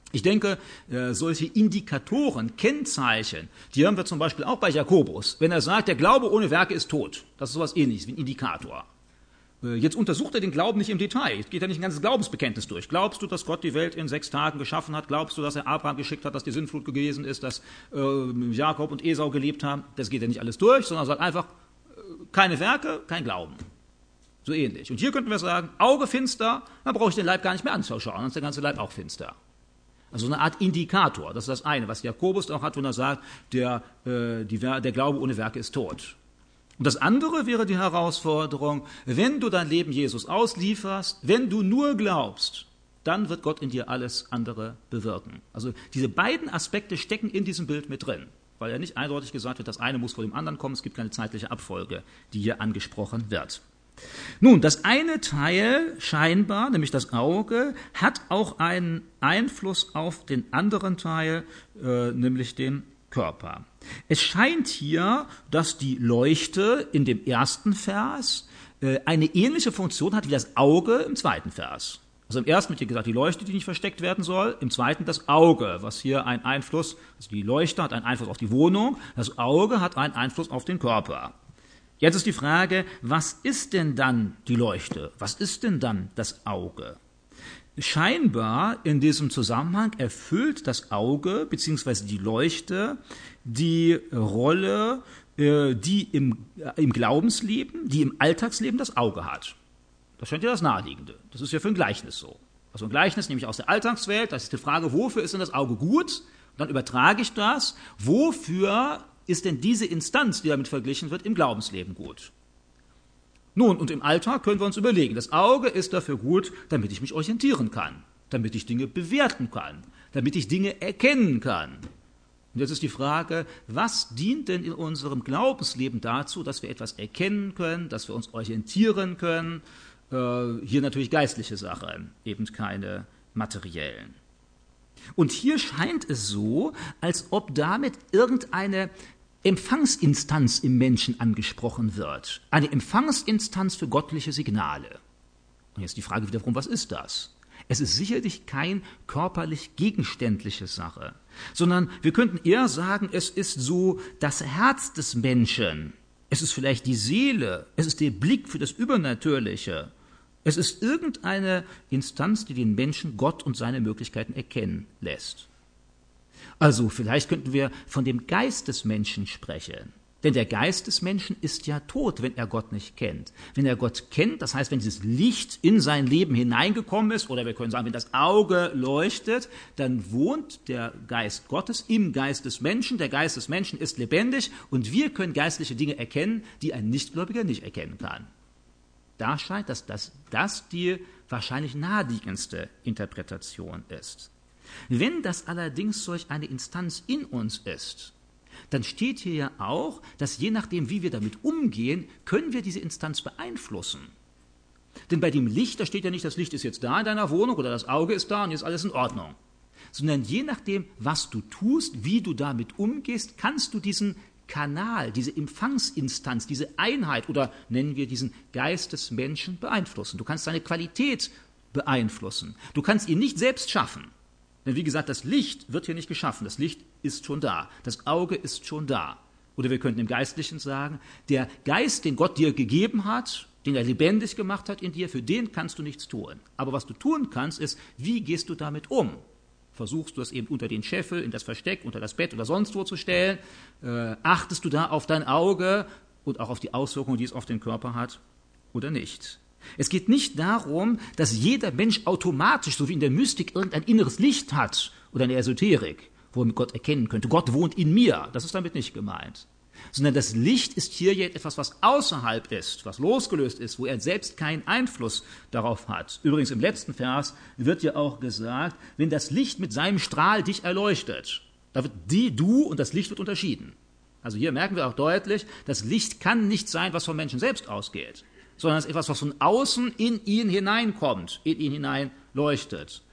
[SPEAKER 1] Ich denke, solche Indikatoren, Kennzeichen, die haben wir zum Beispiel auch bei Jakobus. Wenn er sagt, der Glaube ohne Werke ist tot, das ist sowas Ähnliches wie ein Indikator. Jetzt untersucht er den Glauben nicht im Detail. Es geht ja nicht ein ganzes Glaubensbekenntnis durch. Glaubst du, dass Gott die Welt in 6 Tagen geschaffen hat? Glaubst du, dass er Abraham geschickt hat, dass die Sintflut gewesen ist, dass Jakob und Esau gelebt haben? Das geht ja nicht alles durch, sondern er sagt einfach, keine Werke, kein Glauben. So ähnlich. Und hier könnten wir sagen, Auge finster, dann brauche ich den Leib gar nicht mehr anzuschauen, dann ist der ganze Leib auch finster. Also eine Art Indikator, das ist das eine, was Jakobus auch hat, wenn er sagt, der Glaube ohne Werke ist tot. Und das andere wäre die Herausforderung, wenn du dein Leben Jesus auslieferst, wenn du nur glaubst, dann wird Gott in dir alles andere bewirken. Also diese beiden Aspekte stecken in diesem Bild mit drin, weil ja nicht eindeutig gesagt wird, das eine muss vor dem anderen kommen, es gibt keine zeitliche Abfolge, die hier angesprochen wird. Nun, das eine Teil scheinbar, nämlich das Auge, hat auch einen Einfluss auf den anderen Teil, nämlich den Körper. Es scheint hier, dass die Leuchte in dem ersten Vers eine ähnliche Funktion hat wie das Auge im zweiten Vers. Also im ersten wird hier gesagt, die Leuchte, die nicht versteckt werden soll, im zweiten das Auge, was hier einen Einfluss, also die Leuchte hat einen Einfluss auf die Wohnung, das Auge hat einen Einfluss auf den Körper. Jetzt ist die Frage, was ist denn dann die Leuchte? Was ist denn dann das Auge? Scheinbar in diesem Zusammenhang erfüllt das Auge bzw. die Leuchte die Rolle, die im Glaubensleben, die im Alltagsleben das Auge hat. Das scheint ja das Naheliegende. Das ist ja für ein Gleichnis so. Also ein Gleichnis nehme ich aus der Alltagswelt, das ist die Frage, wofür ist denn das Auge gut? Und dann übertrage ich das, wofür ist denn diese Instanz, die damit verglichen wird, im Glaubensleben gut? Nun, und im Alltag können wir uns überlegen, das Auge ist dafür gut, damit ich mich orientieren kann, damit ich Dinge bewerten kann, damit ich Dinge erkennen kann. Und jetzt ist die Frage, was dient denn in unserem Glaubensleben dazu, dass wir etwas erkennen können, dass wir uns orientieren können? Hier natürlich geistliche Sachen, eben keine materiellen. Und hier scheint es so, als ob damit irgendeine Empfangsinstanz im Menschen angesprochen wird. Eine Empfangsinstanz für göttliche Signale. Und jetzt die Frage wiederum, was ist das? Es ist sicherlich kein körperlich gegenständliche Sache, sondern wir könnten eher sagen, es ist so das Herz des Menschen. Es ist vielleicht die Seele, es ist der Blick für das Übernatürliche. Es ist irgendeine Instanz, die den Menschen Gott und seine Möglichkeiten erkennen lässt. Also vielleicht könnten wir von dem Geist des Menschen sprechen. Denn der Geist des Menschen ist ja tot, wenn er Gott nicht kennt. Wenn er Gott kennt, das heißt, wenn dieses Licht in sein Leben hineingekommen ist, oder wir können sagen, wenn das Auge leuchtet, dann wohnt der Geist Gottes im Geist des Menschen. Der Geist des Menschen ist lebendig und wir können geistliche Dinge erkennen, die ein Nichtgläubiger nicht erkennen kann. Da scheint, dass das die wahrscheinlich naheliegendste Interpretation ist. Wenn das allerdings solch eine Instanz in uns ist, dann steht hier ja auch, dass je nachdem, wie wir damit umgehen, können wir diese Instanz beeinflussen. Denn bei dem Licht, da steht ja nicht, das Licht ist jetzt da in deiner Wohnung oder das Auge ist da und jetzt ist alles in Ordnung. Sondern je nachdem, was du tust, wie du damit umgehst, kannst du diesen Kanal, diese Empfangsinstanz, diese Einheit oder nennen wir diesen Geist des Menschen beeinflussen. Du kannst seine Qualität beeinflussen. Du kannst ihn nicht selbst schaffen. Denn wie gesagt, das Licht wird hier nicht geschaffen. Das Licht ist schon da. Das Auge ist schon da. Oder wir könnten im Geistlichen sagen, der Geist, den Gott dir gegeben hat, den er lebendig gemacht hat in dir, für den kannst du nichts tun. Aber was du tun kannst, ist, wie gehst du damit um? Versuchst du es eben unter den Scheffel, in das Versteck, unter das Bett oder sonst wo zu stellen? Achtest du da auf dein Auge und auch auf die Auswirkungen, die es auf den Körper hat oder nicht? Es geht nicht darum, dass jeder Mensch automatisch, so wie in der Mystik, irgendein inneres Licht hat oder in der Esoterik, wo er mit Gott erkennen könnte. Gott wohnt in mir. Das ist damit nicht gemeint. Sondern das Licht ist hier jetzt etwas, was außerhalb ist, was losgelöst ist, wo er selbst keinen Einfluss darauf hat. Übrigens im letzten Vers wird ja auch gesagt, wenn das Licht mit seinem Strahl dich erleuchtet, da wird du und das Licht wird unterschieden. Also hier merken wir auch deutlich, das Licht kann nicht sein, was vom Menschen selbst ausgeht, sondern es ist etwas, was von außen in ihn hineinkommt, in ihn hinein leuchtet.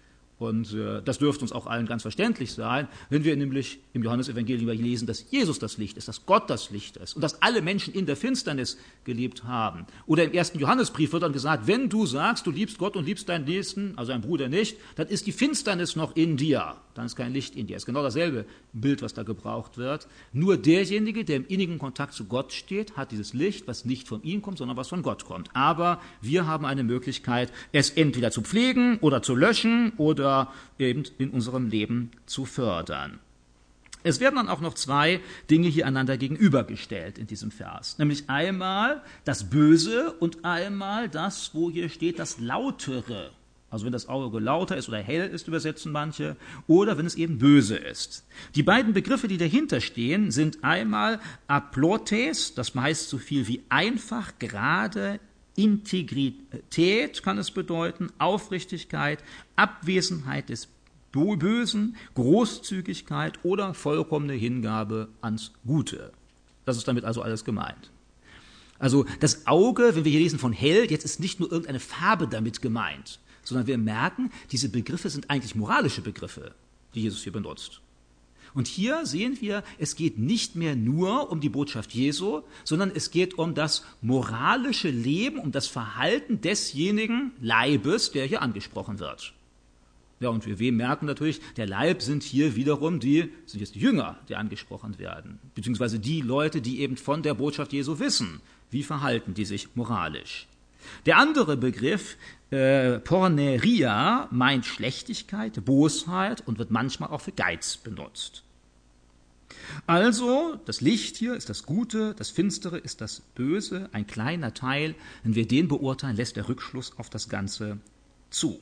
[SPEAKER 1] Und das dürfte uns auch allen ganz verständlich sein, wenn wir nämlich im Johannesevangelium lesen, dass Jesus das Licht ist, dass Gott das Licht ist und dass alle Menschen in der Finsternis gelebt haben. Oder im 1. Johannesbrief wird dann gesagt, wenn du sagst, du liebst Gott und liebst deinen Nächsten, also deinen Bruder nicht, dann ist die Finsternis noch in dir, dann ist kein Licht in dir. Das ist genau dasselbe Bild, was da gebraucht wird. Nur derjenige, der im innigen Kontakt zu Gott steht, hat dieses Licht, was nicht von ihm kommt, sondern was von Gott kommt. Aber wir haben eine Möglichkeit, es entweder zu pflegen oder zu löschen oder eben in unserem Leben zu fördern. Es werden dann auch noch zwei Dinge hier einander gegenübergestellt in diesem Vers. Nämlich einmal das Böse und einmal das, wo hier steht, das Lautere. Also wenn das Auge lauter ist oder hell ist, übersetzen manche, oder wenn es eben böse ist. Die beiden Begriffe, die dahinter stehen, sind einmal aplotes, das heißt so viel wie einfach, gerade, Integrität kann es bedeuten, Aufrichtigkeit, Abwesenheit des Bösen, Großzügigkeit oder vollkommene Hingabe ans Gute. Das ist damit also alles gemeint. Also das Auge, wenn wir hier lesen von hell, jetzt ist nicht nur irgendeine Farbe damit gemeint, sondern wir merken, diese Begriffe sind eigentlich moralische Begriffe, die Jesus hier benutzt. Und hier sehen wir, es geht nicht mehr nur um die Botschaft Jesu, sondern es geht um das moralische Leben, um das Verhalten desjenigen Leibes, der hier angesprochen wird. Ja, und wir merken natürlich, der Leib sind hier wiederum sind jetzt die Jünger, die angesprochen werden, beziehungsweise die Leute, die eben von der Botschaft Jesu wissen, wie verhalten die sich moralisch. Der andere Begriff, Porneia, meint Schlechtigkeit, Bosheit und wird manchmal auch für Geiz benutzt. Also, das Licht hier ist das Gute, das Finstere ist das Böse, ein kleiner Teil. Wenn wir den beurteilen, lässt der Rückschluss auf das Ganze zu.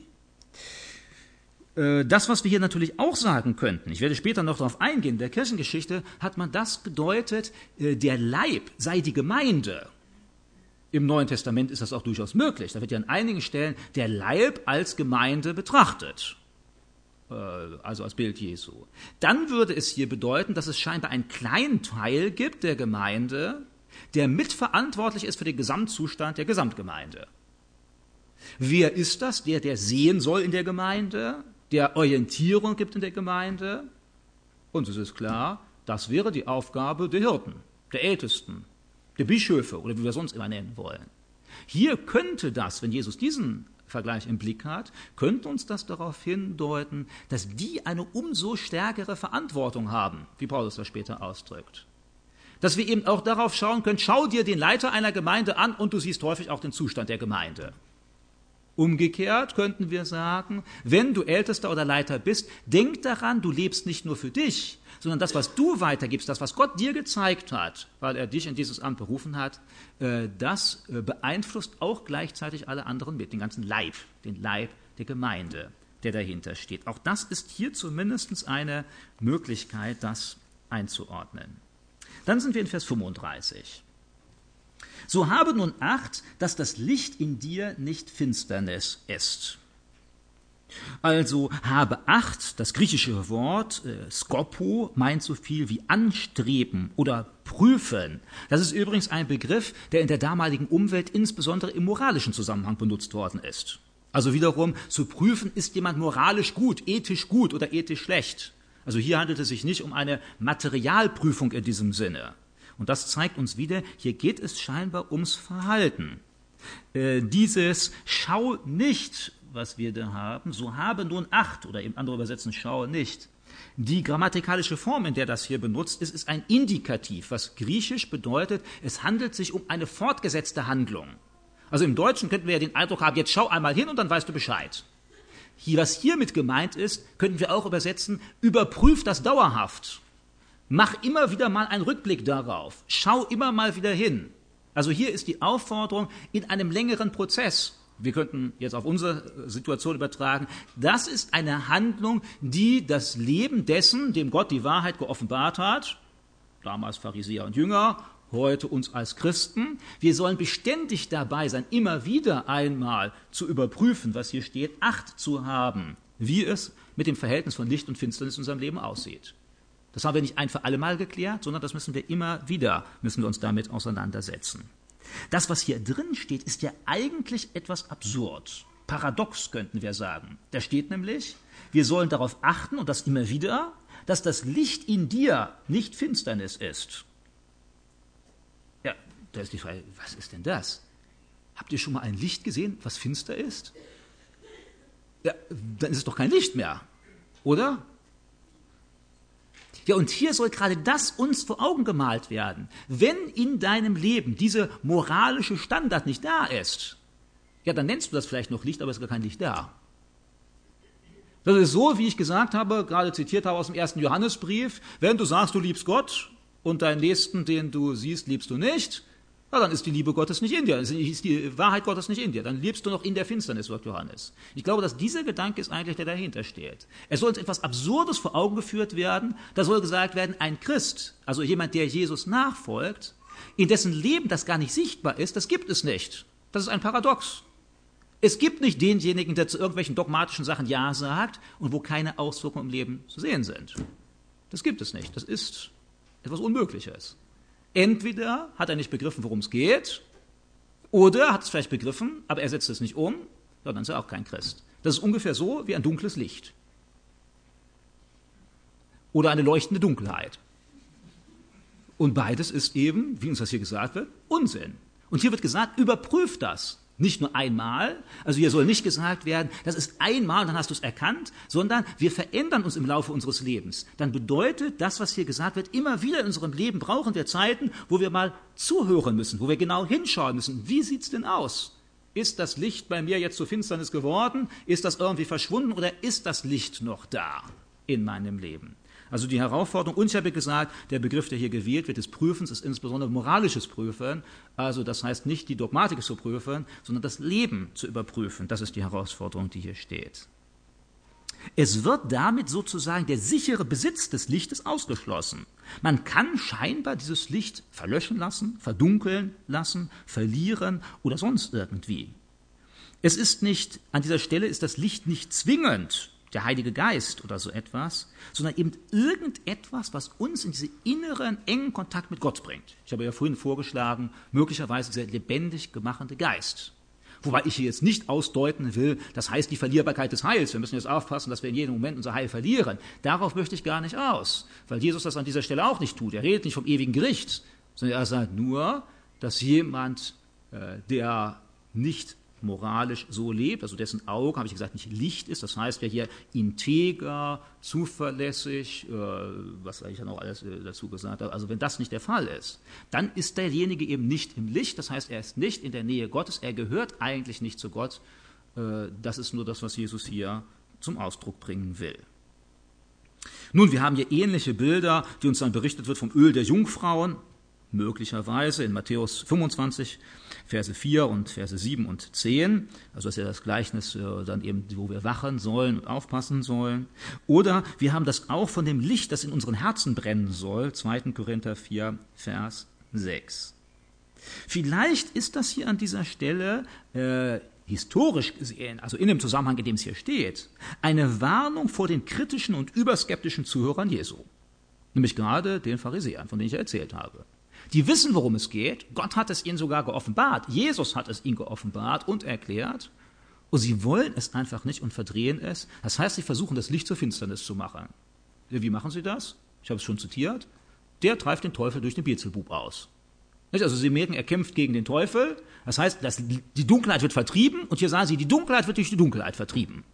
[SPEAKER 1] Das, was wir hier natürlich auch sagen könnten, ich werde später noch darauf eingehen, in der Kirchengeschichte hat man das gedeutet, der Leib sei die Gemeinde. Im Neuen Testament ist das auch durchaus möglich. Da wird ja an einigen Stellen der Leib als Gemeinde betrachtet, also als Bild Jesu. Dann würde es hier bedeuten, dass es scheinbar einen kleinen Teil gibt der Gemeinde, der mitverantwortlich ist für den Gesamtzustand der Gesamtgemeinde. Wer ist das? Der sehen soll in der Gemeinde, der Orientierung gibt in der Gemeinde. Und es ist klar, das wäre die Aufgabe der Hirten, der Ältesten, der Bischöfe oder wie wir sonst immer nennen wollen. Hier könnte das, wenn Jesus diesen Vergleich im Blick hat, könnte uns das darauf hindeuten, dass die eine umso stärkere Verantwortung haben, wie Paulus das später ausdrückt. Dass wir eben auch darauf schauen können, schau dir den Leiter einer Gemeinde an und du siehst häufig auch den Zustand der Gemeinde. Umgekehrt könnten wir sagen, wenn du Ältester oder Leiter bist, denk daran, du lebst nicht nur für dich, sondern das, was du weitergibst, das, was Gott dir gezeigt hat, weil er dich in dieses Amt berufen hat, das beeinflusst auch gleichzeitig alle anderen mit, den ganzen Leib, den Leib der Gemeinde, der dahinter steht. Auch das ist hier zumindest eine Möglichkeit, das einzuordnen. Dann sind wir in Vers 35. So habe nun Acht, dass das Licht in dir nicht Finsternis ist. Also habe Acht, das griechische Wort skopo meint so viel wie anstreben oder prüfen. Das ist übrigens ein Begriff, der in der damaligen Umwelt insbesondere im moralischen Zusammenhang benutzt worden ist. Also wiederum zu prüfen, ist jemand moralisch gut oder ethisch schlecht. Also hier handelt es sich nicht um eine Materialprüfung in diesem Sinne. Und das zeigt uns wieder, hier geht es scheinbar ums Verhalten. Dieses Schau nicht, was wir da haben, so habe nun Acht, oder eben andere übersetzen, schau nicht. Die grammatikalische Form, in der das hier benutzt ist, ist ein Indikativ, was griechisch bedeutet, es handelt sich um eine fortgesetzte Handlung. Also im Deutschen könnten wir ja den Eindruck haben, jetzt schau einmal hin und dann weißt du Bescheid. Was hiermit gemeint ist, könnten wir auch übersetzen, überprüf das dauerhaft. Mach immer wieder mal einen Rückblick darauf. Schau immer mal wieder hin. Also hier ist die Aufforderung in einem längeren Prozess. Wir könnten jetzt auf unsere Situation übertragen. Das ist eine Handlung, die das Leben dessen, dem Gott die Wahrheit geoffenbart hat, damals Pharisäer und Jünger, heute uns als Christen. Wir sollen beständig dabei sein, immer wieder einmal zu überprüfen, was hier steht, Acht zu haben, wie es mit dem Verhältnis von Licht und Finsternis in unserem Leben aussieht. Das haben wir nicht ein für alle Mal geklärt, sondern das müssen wir uns damit auseinandersetzen. Das, was hier drin steht, ist ja eigentlich etwas absurd. paradox, könnten wir sagen. Da steht nämlich, wir sollen darauf achten, und das immer wieder, dass das Licht in dir nicht Finsternis ist. Ja, da ist die Frage, was ist denn das? Habt ihr schon mal ein Licht gesehen, was finster ist? Ja, dann ist es doch kein Licht mehr, oder? Ja, und hier soll gerade das uns vor Augen gemalt werden. Wenn in deinem Leben dieser moralische Standard nicht da ist, ja, dann nennst du das vielleicht noch Licht, aber es ist gar kein Licht da. Das ist so, wie ich gesagt habe, gerade zitiert habe aus dem 1. Johannesbrief, wenn du sagst, du liebst Gott und deinen Nächsten, den du siehst, liebst du nicht, ja, dann ist die Liebe Gottes nicht in dir, dann ist die Wahrheit Gottes nicht in dir, dann lebst du noch in der Finsternis, sagt Johannes. Ich glaube, dass dieser Gedanke ist eigentlich, der dahinter steht. Es soll uns etwas Absurdes vor Augen geführt werden, da soll gesagt werden, ein Christ, also jemand, der Jesus nachfolgt, in dessen Leben das gar nicht sichtbar ist, das gibt es nicht. Das ist ein Paradox. Es gibt nicht denjenigen, der zu irgendwelchen dogmatischen Sachen Ja sagt und wo keine Auswirkungen im Leben zu sehen sind. Das gibt es nicht. Das ist etwas Unmögliches. Entweder hat er nicht begriffen, worum es geht, oder hat es vielleicht begriffen, aber er setzt es nicht um, ja, dann ist er auch kein Christ. Das ist ungefähr so wie ein dunkles Licht. Oder eine leuchtende Dunkelheit. Und beides ist eben, wie uns das hier gesagt wird, Unsinn. Und hier wird gesagt, überprüft das. Nicht nur einmal, also hier soll nicht gesagt werden, das ist einmal, dann hast du es erkannt, sondern wir verändern uns im Laufe unseres Lebens. Dann bedeutet das, was hier gesagt wird, immer wieder in unserem Leben brauchen wir Zeiten, wo wir mal zuhören müssen, wo wir genau hinschauen müssen. Wie sieht's denn aus? Ist das Licht bei mir jetzt zur Finsternis geworden? Ist das irgendwie verschwunden oder ist das Licht noch da in meinem Leben? Also die Herausforderung, und ich habe gesagt, der Begriff, der hier gewählt wird, des Prüfens, ist insbesondere moralisches Prüfen. Also das heißt nicht die Dogmatik zu prüfen, sondern das Leben zu überprüfen. Das ist die Herausforderung, die hier steht. Es wird damit sozusagen der sichere Besitz des Lichtes ausgeschlossen. Man kann scheinbar dieses Licht verlöschen lassen, verdunkeln lassen, verlieren oder sonst irgendwie. Es ist nicht, an dieser Stelle ist das Licht nicht zwingend der Heilige Geist oder so etwas, sondern eben irgendetwas, was uns in diesen inneren, engen Kontakt mit Gott bringt. Ich habe ja vorhin vorgeschlagen, möglicherweise dieser lebendig gemachende Geist. Wobei ich hier jetzt nicht ausdeuten will, das heißt die Verlierbarkeit des Heils. Wir müssen jetzt aufpassen, dass wir in jedem Moment unser Heil verlieren. Darauf möchte ich gar nicht aus, weil Jesus das an dieser Stelle auch nicht tut. Er redet nicht vom ewigen Gericht, sondern er sagt nur, dass jemand, der nicht moralisch so lebt, also dessen Auge, habe ich gesagt, nicht Licht ist, das heißt, wer hier integer, zuverlässig, was ich ja noch alles dazu gesagt habe, also wenn das nicht der Fall ist, dann ist derjenige eben nicht im Licht, das heißt, er ist nicht in der Nähe Gottes, er gehört eigentlich nicht zu Gott, das ist nur das, was Jesus hier zum Ausdruck bringen will. Nun, wir haben hier ähnliche Bilder, die uns dann berichtet wird vom Öl der Jungfrauen, möglicherweise in Matthäus 25, Verse 4 und Verse 7 und 10. Also das ist ja das Gleichnis dann eben, wo wir wachen sollen und aufpassen sollen. Oder wir haben das auch von dem Licht, das in unseren Herzen brennen soll, 2. Korinther 4, Vers 6. Vielleicht ist das hier an dieser Stelle historisch gesehen, also in dem Zusammenhang, in dem es hier steht, eine Warnung vor den kritischen und überskeptischen Zuhörern Jesu. Nämlich gerade den Pharisäern, von denen ich erzählt habe. Die wissen, worum es geht. Gott hat es ihnen sogar geoffenbart. Jesus hat es ihnen geoffenbart und erklärt. Und sie wollen es einfach nicht und verdrehen es. Das heißt, sie versuchen, das Licht zur Finsternis zu machen. Wie machen sie das? Ich habe es schon zitiert. Der treibt den Teufel durch den Beelzebub aus. Also sie merken, er kämpft gegen den Teufel. Das heißt, die Dunkelheit wird vertrieben. Und hier sagen sie, die Dunkelheit wird durch die Dunkelheit vertrieben.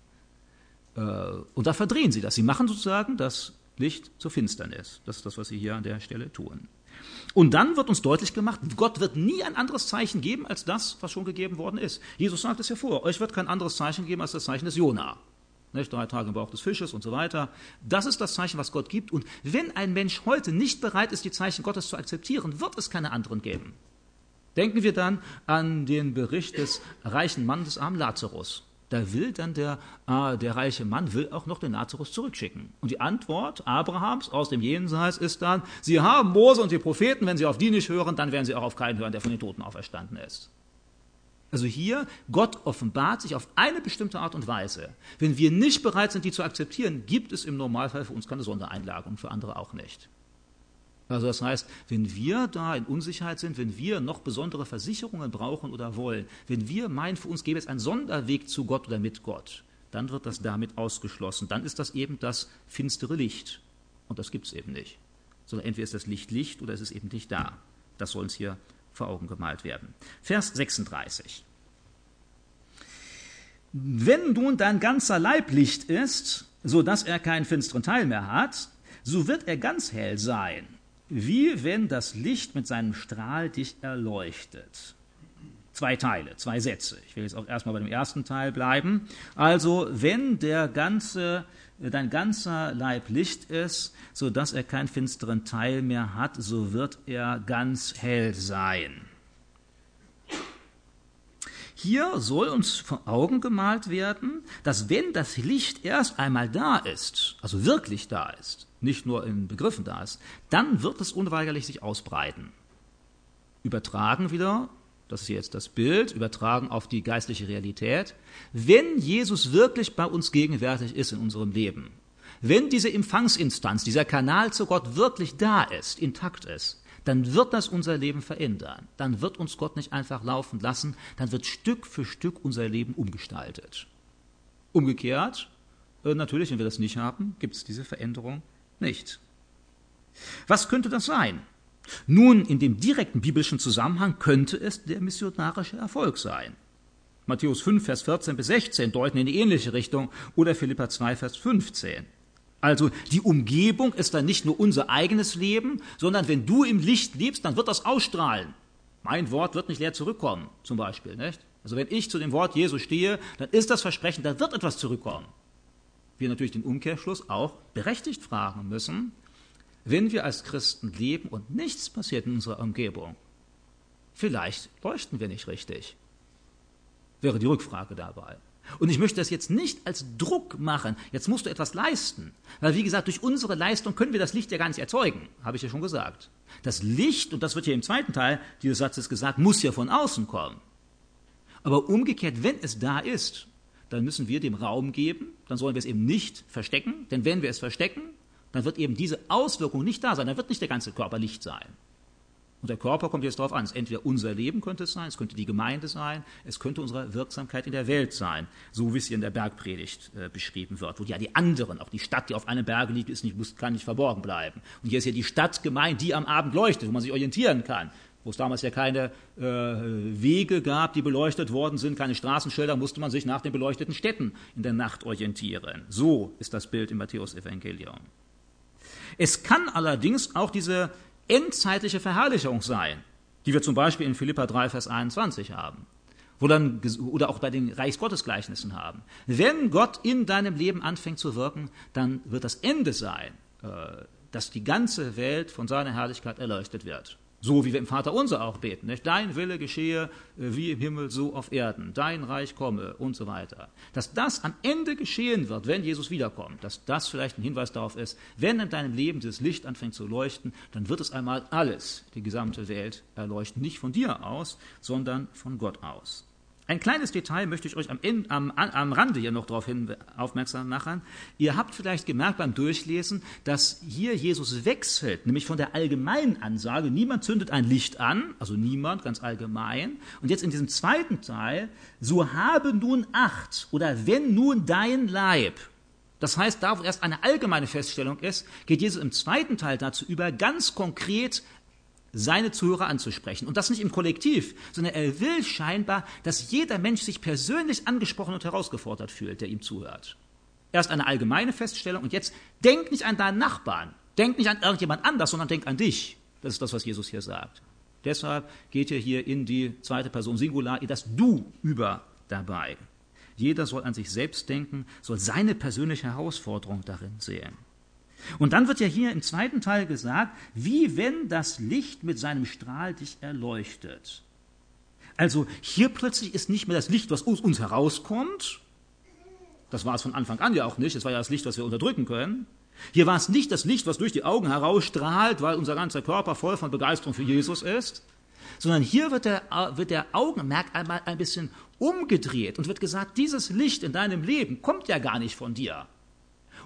[SPEAKER 1] Und da verdrehen sie das. Sie machen sozusagen das Licht zur Finsternis. Das ist das, was sie hier an der Stelle tun. Und dann wird uns deutlich gemacht, Gott wird nie ein anderes Zeichen geben, als das, was schon gegeben worden ist. Jesus sagt es ja vor, euch wird kein anderes Zeichen geben, als das Zeichen des Jona. 3 Tage im Bauch des Fisches und so weiter. Das ist das Zeichen, was Gott gibt. Und wenn ein Mensch heute nicht bereit ist, die Zeichen Gottes zu akzeptieren, wird es keine anderen geben. Denken wir dann an den Bericht des reichen Mannes, des armen Lazarus. Da will dann der reiche Mann will auch noch den Lazarus zurückschicken. Und die Antwort Abrahams aus dem Jenseits ist dann, sie haben Mose und die Propheten, wenn sie auf die nicht hören, dann werden sie auch auf keinen hören, der von den Toten auferstanden ist. Also hier, Gott offenbart sich auf eine bestimmte Art und Weise. Wenn wir nicht bereit sind, die zu akzeptieren, gibt es im Normalfall für uns keine Sondereinlagung, für andere auch nicht. Also das heißt, wenn wir da in Unsicherheit sind, wenn wir noch besondere Versicherungen brauchen oder wollen, wenn wir meinen, für uns gäbe es einen Sonderweg zu Gott oder mit Gott, dann wird das damit ausgeschlossen. Dann ist das eben das finstere Licht. Und das gibt es eben nicht. Sondern entweder ist das Licht Licht oder es ist eben nicht da. Das soll uns hier vor Augen gemalt werden. Vers 36. Wenn nun dein ganzer Leib Licht ist, so dass er keinen finsteren Teil mehr hat, so wird er ganz hell sein, wie wenn das Licht mit seinem Strahl dich erleuchtet. 2 Teile, 2 Sätze. Ich will jetzt auch erstmal bei dem ersten Teil bleiben. Also, wenn dein ganzer Leib Licht ist, so dass er keinen finsteren Teil mehr hat, so wird er ganz hell sein. Hier soll uns vor Augen gemalt werden, dass wenn das Licht erst einmal da ist, also wirklich da ist, nicht nur in Begriffen da ist, dann wird es unweigerlich sich ausbreiten. Übertragen wieder, das ist jetzt das Bild, übertragen auf die geistliche Realität. Wenn Jesus wirklich bei uns gegenwärtig ist in unserem Leben, wenn diese Empfangsinstanz, dieser Kanal zu Gott wirklich da ist, intakt ist, dann wird das unser Leben verändern. Dann wird uns Gott nicht einfach laufen lassen, dann wird Stück für Stück unser Leben umgestaltet. Umgekehrt, natürlich, wenn wir das nicht haben, gibt es diese Veränderung nicht. Was könnte das sein? Nun, in dem direkten biblischen Zusammenhang könnte es der missionarische Erfolg sein. Matthäus 5, Vers 14 bis 16 deuten in die ähnliche Richtung oder Philipper 2, Vers 15. Also die Umgebung ist dann nicht nur unser eigenes Leben, sondern wenn du im Licht lebst, dann wird das ausstrahlen. Mein Wort wird nicht leer zurückkommen, zum Beispiel. Nicht? Also wenn ich zu dem Wort Jesu stehe, dann ist das Versprechen, da wird etwas zurückkommen. Wir natürlich den Umkehrschluss auch berechtigt fragen müssen, wenn wir als Christen leben und nichts passiert in unserer Umgebung, vielleicht leuchten wir nicht richtig. Wäre die Rückfrage dabei. Und ich möchte das jetzt nicht als Druck machen, jetzt musst du etwas leisten. Weil, wie gesagt, durch unsere Leistung können wir das Licht ja gar nicht erzeugen, habe ich ja schon gesagt. Das Licht, und das wird hier im zweiten Teil dieses Satzes gesagt, muss ja von außen kommen. Aber umgekehrt, wenn es da ist, dann müssen wir dem Raum geben, dann sollen wir es eben nicht verstecken, denn wenn wir es verstecken, dann wird eben diese Auswirkung nicht da sein, dann wird nicht der ganze Körper Licht sein. Und der Körper kommt jetzt darauf an, es ist entweder unser Leben könnte es sein, es könnte die Gemeinde sein, es könnte unsere Wirksamkeit in der Welt sein, so wie es hier in der Bergpredigt beschrieben wird, wo ja die anderen, auch die Stadt, die auf einem Berge liegt, kann nicht verborgen bleiben. Und hier ist ja die Stadt gemeint, die am Abend leuchtet, wo man sich orientieren kann. Wo es damals ja keine Wege gab, die beleuchtet worden sind, keine Straßenschilder, musste man sich nach den beleuchteten Städten in der Nacht orientieren. So ist das Bild im Matthäus-Evangelium. Es kann allerdings auch diese endzeitliche Verherrlichung sein, die wir zum Beispiel in Philipper 3, Vers 21 haben, oder auch bei den Reichsgottesgleichnissen haben. Wenn Gott in deinem Leben anfängt zu wirken, dann wird das Ende sein, dass die ganze Welt von seiner Herrlichkeit erleuchtet wird. So wie wir im Vaterunser auch beten. Nicht? Dein Wille geschehe wie im Himmel, so auf Erden. Dein Reich komme und so weiter. Dass das am Ende geschehen wird, wenn Jesus wiederkommt, dass das vielleicht ein Hinweis darauf ist, wenn in deinem Leben dieses Licht anfängt zu leuchten, dann wird es einmal alles, die gesamte Welt erleuchten. Nicht von dir aus, sondern von Gott aus. Ein kleines Detail möchte ich euch am Rande hier noch darauf aufmerksam machen. Ihr habt vielleicht gemerkt beim Durchlesen, dass hier Jesus wechselt, nämlich von der allgemeinen Ansage, niemand zündet ein Licht an, also niemand, ganz allgemein. Und jetzt in diesem zweiten Teil, so habe nun Acht oder wenn nun dein Leib. Das heißt, da wo erst eine allgemeine Feststellung ist, geht Jesus im zweiten Teil dazu über, ganz konkret seine Zuhörer anzusprechen. Und das nicht im Kollektiv, sondern er will scheinbar, dass jeder Mensch sich persönlich angesprochen und herausgefordert fühlt, der ihm zuhört. Erst eine allgemeine Feststellung und jetzt denk nicht an deinen Nachbarn, denk nicht an irgendjemand anders, sondern denk an dich. Das ist das, was Jesus hier sagt. Deshalb geht er hier in die zweite Person Singular, in das Du über dabei. Jeder soll an sich selbst denken, soll seine persönliche Herausforderung darin sehen. Und dann wird ja hier im zweiten Teil gesagt, wie wenn das Licht mit seinem Strahl dich erleuchtet. Also hier plötzlich ist nicht mehr das Licht, was aus uns herauskommt. Das war es von Anfang an ja auch nicht. Es war ja das Licht, was wir unterdrücken können. Hier war es nicht das Licht, was durch die Augen herausstrahlt, weil unser ganzer Körper voll von Begeisterung für Jesus ist. Sondern hier wird der Augenmerk einmal ein bisschen umgedreht und wird gesagt, dieses Licht in deinem Leben kommt ja gar nicht von dir.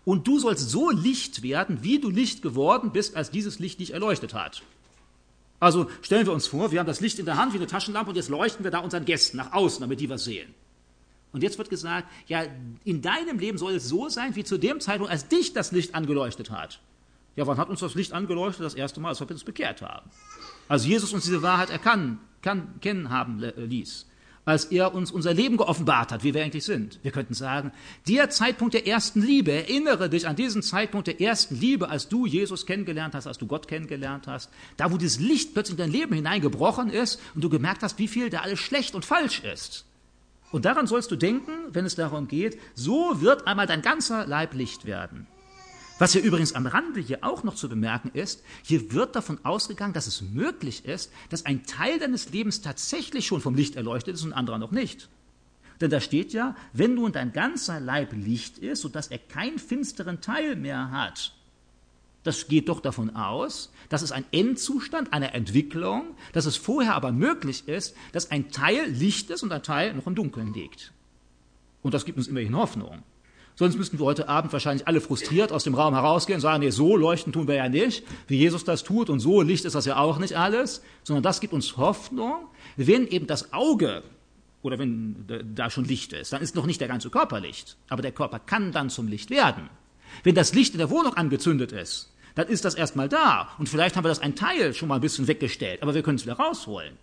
[SPEAKER 1] Und du sollst so Licht werden, wie du Licht geworden bist, als dieses Licht dich erleuchtet hat. Also stellen wir uns vor, wir haben das Licht in der Hand wie eine Taschenlampe und jetzt leuchten wir da unseren Gästen nach außen, damit die was sehen. Und jetzt wird gesagt, ja, in deinem Leben soll es so sein, wie zu dem Zeitpunkt, als dich das Licht angeleuchtet hat. Ja, wann hat uns das Licht angeleuchtet? Das erste Mal, als wir uns bekehrt haben. Als Jesus uns diese Wahrheit kennen haben ließ. Als er uns unser Leben geoffenbart hat, wie wir eigentlich sind. Wir könnten sagen, der Zeitpunkt der ersten Liebe, erinnere dich an diesen Zeitpunkt der ersten Liebe, als du Jesus kennengelernt hast, als du Gott kennengelernt hast, da wo dieses Licht plötzlich in dein Leben hineingebrochen ist und du gemerkt hast, wie viel da alles schlecht und falsch ist. Und daran sollst du denken, wenn es darum geht, so wird einmal dein ganzer Leib Licht werden. Was hier übrigens am Rande hier auch noch zu bemerken ist, hier wird davon ausgegangen, dass es möglich ist, dass ein Teil deines Lebens tatsächlich schon vom Licht erleuchtet ist und ein anderer noch nicht. Denn da steht ja, wenn nun dein ganzer Leib Licht ist, sodass er keinen finsteren Teil mehr hat. Das geht doch davon aus, dass es ein Endzustand einer Entwicklung, dass es vorher aber möglich ist, dass ein Teil Licht ist und ein Teil noch im Dunkeln liegt. Und das gibt uns immerhin Hoffnung. Sonst müssten wir heute Abend wahrscheinlich alle frustriert aus dem Raum herausgehen und sagen, nee, so leuchten tun wir ja nicht, wie Jesus das tut, und so Licht ist das ja auch nicht alles, sondern das gibt uns Hoffnung, wenn eben das Auge, oder wenn da schon Licht ist, dann ist noch nicht der ganze Körper Licht, aber der Körper kann dann zum Licht werden. Wenn das Licht in der Wohnung angezündet ist, dann ist das erstmal da, und vielleicht haben wir das ein Teil schon mal ein bisschen weggestellt, aber wir können es wieder rausholen.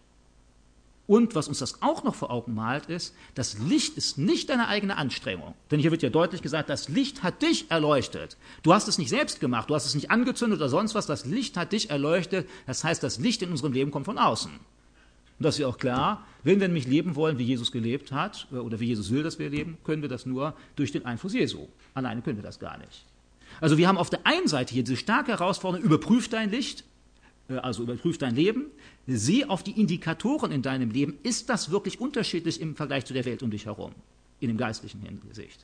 [SPEAKER 1] Und was uns das auch noch vor Augen malt, ist, das Licht ist nicht deine eigene Anstrengung. Denn hier wird ja deutlich gesagt, das Licht hat dich erleuchtet. Du hast es nicht selbst gemacht, du hast es nicht angezündet oder sonst was, das Licht hat dich erleuchtet. Das heißt, das Licht in unserem Leben kommt von außen. Und das ist ja auch klar, wenn wir nämlich leben wollen, wie Jesus gelebt hat, oder wie Jesus will, dass wir leben, können wir das nur durch den Einfluss Jesu. Alleine können wir das gar nicht. Also wir haben auf der einen Seite hier diese starke Herausforderung, überprüf dein Licht, also überprüf dein Leben, sieh auf die Indikatoren in deinem Leben, ist das wirklich unterschiedlich im Vergleich zu der Welt um dich herum, in dem geistlichen Hinsicht?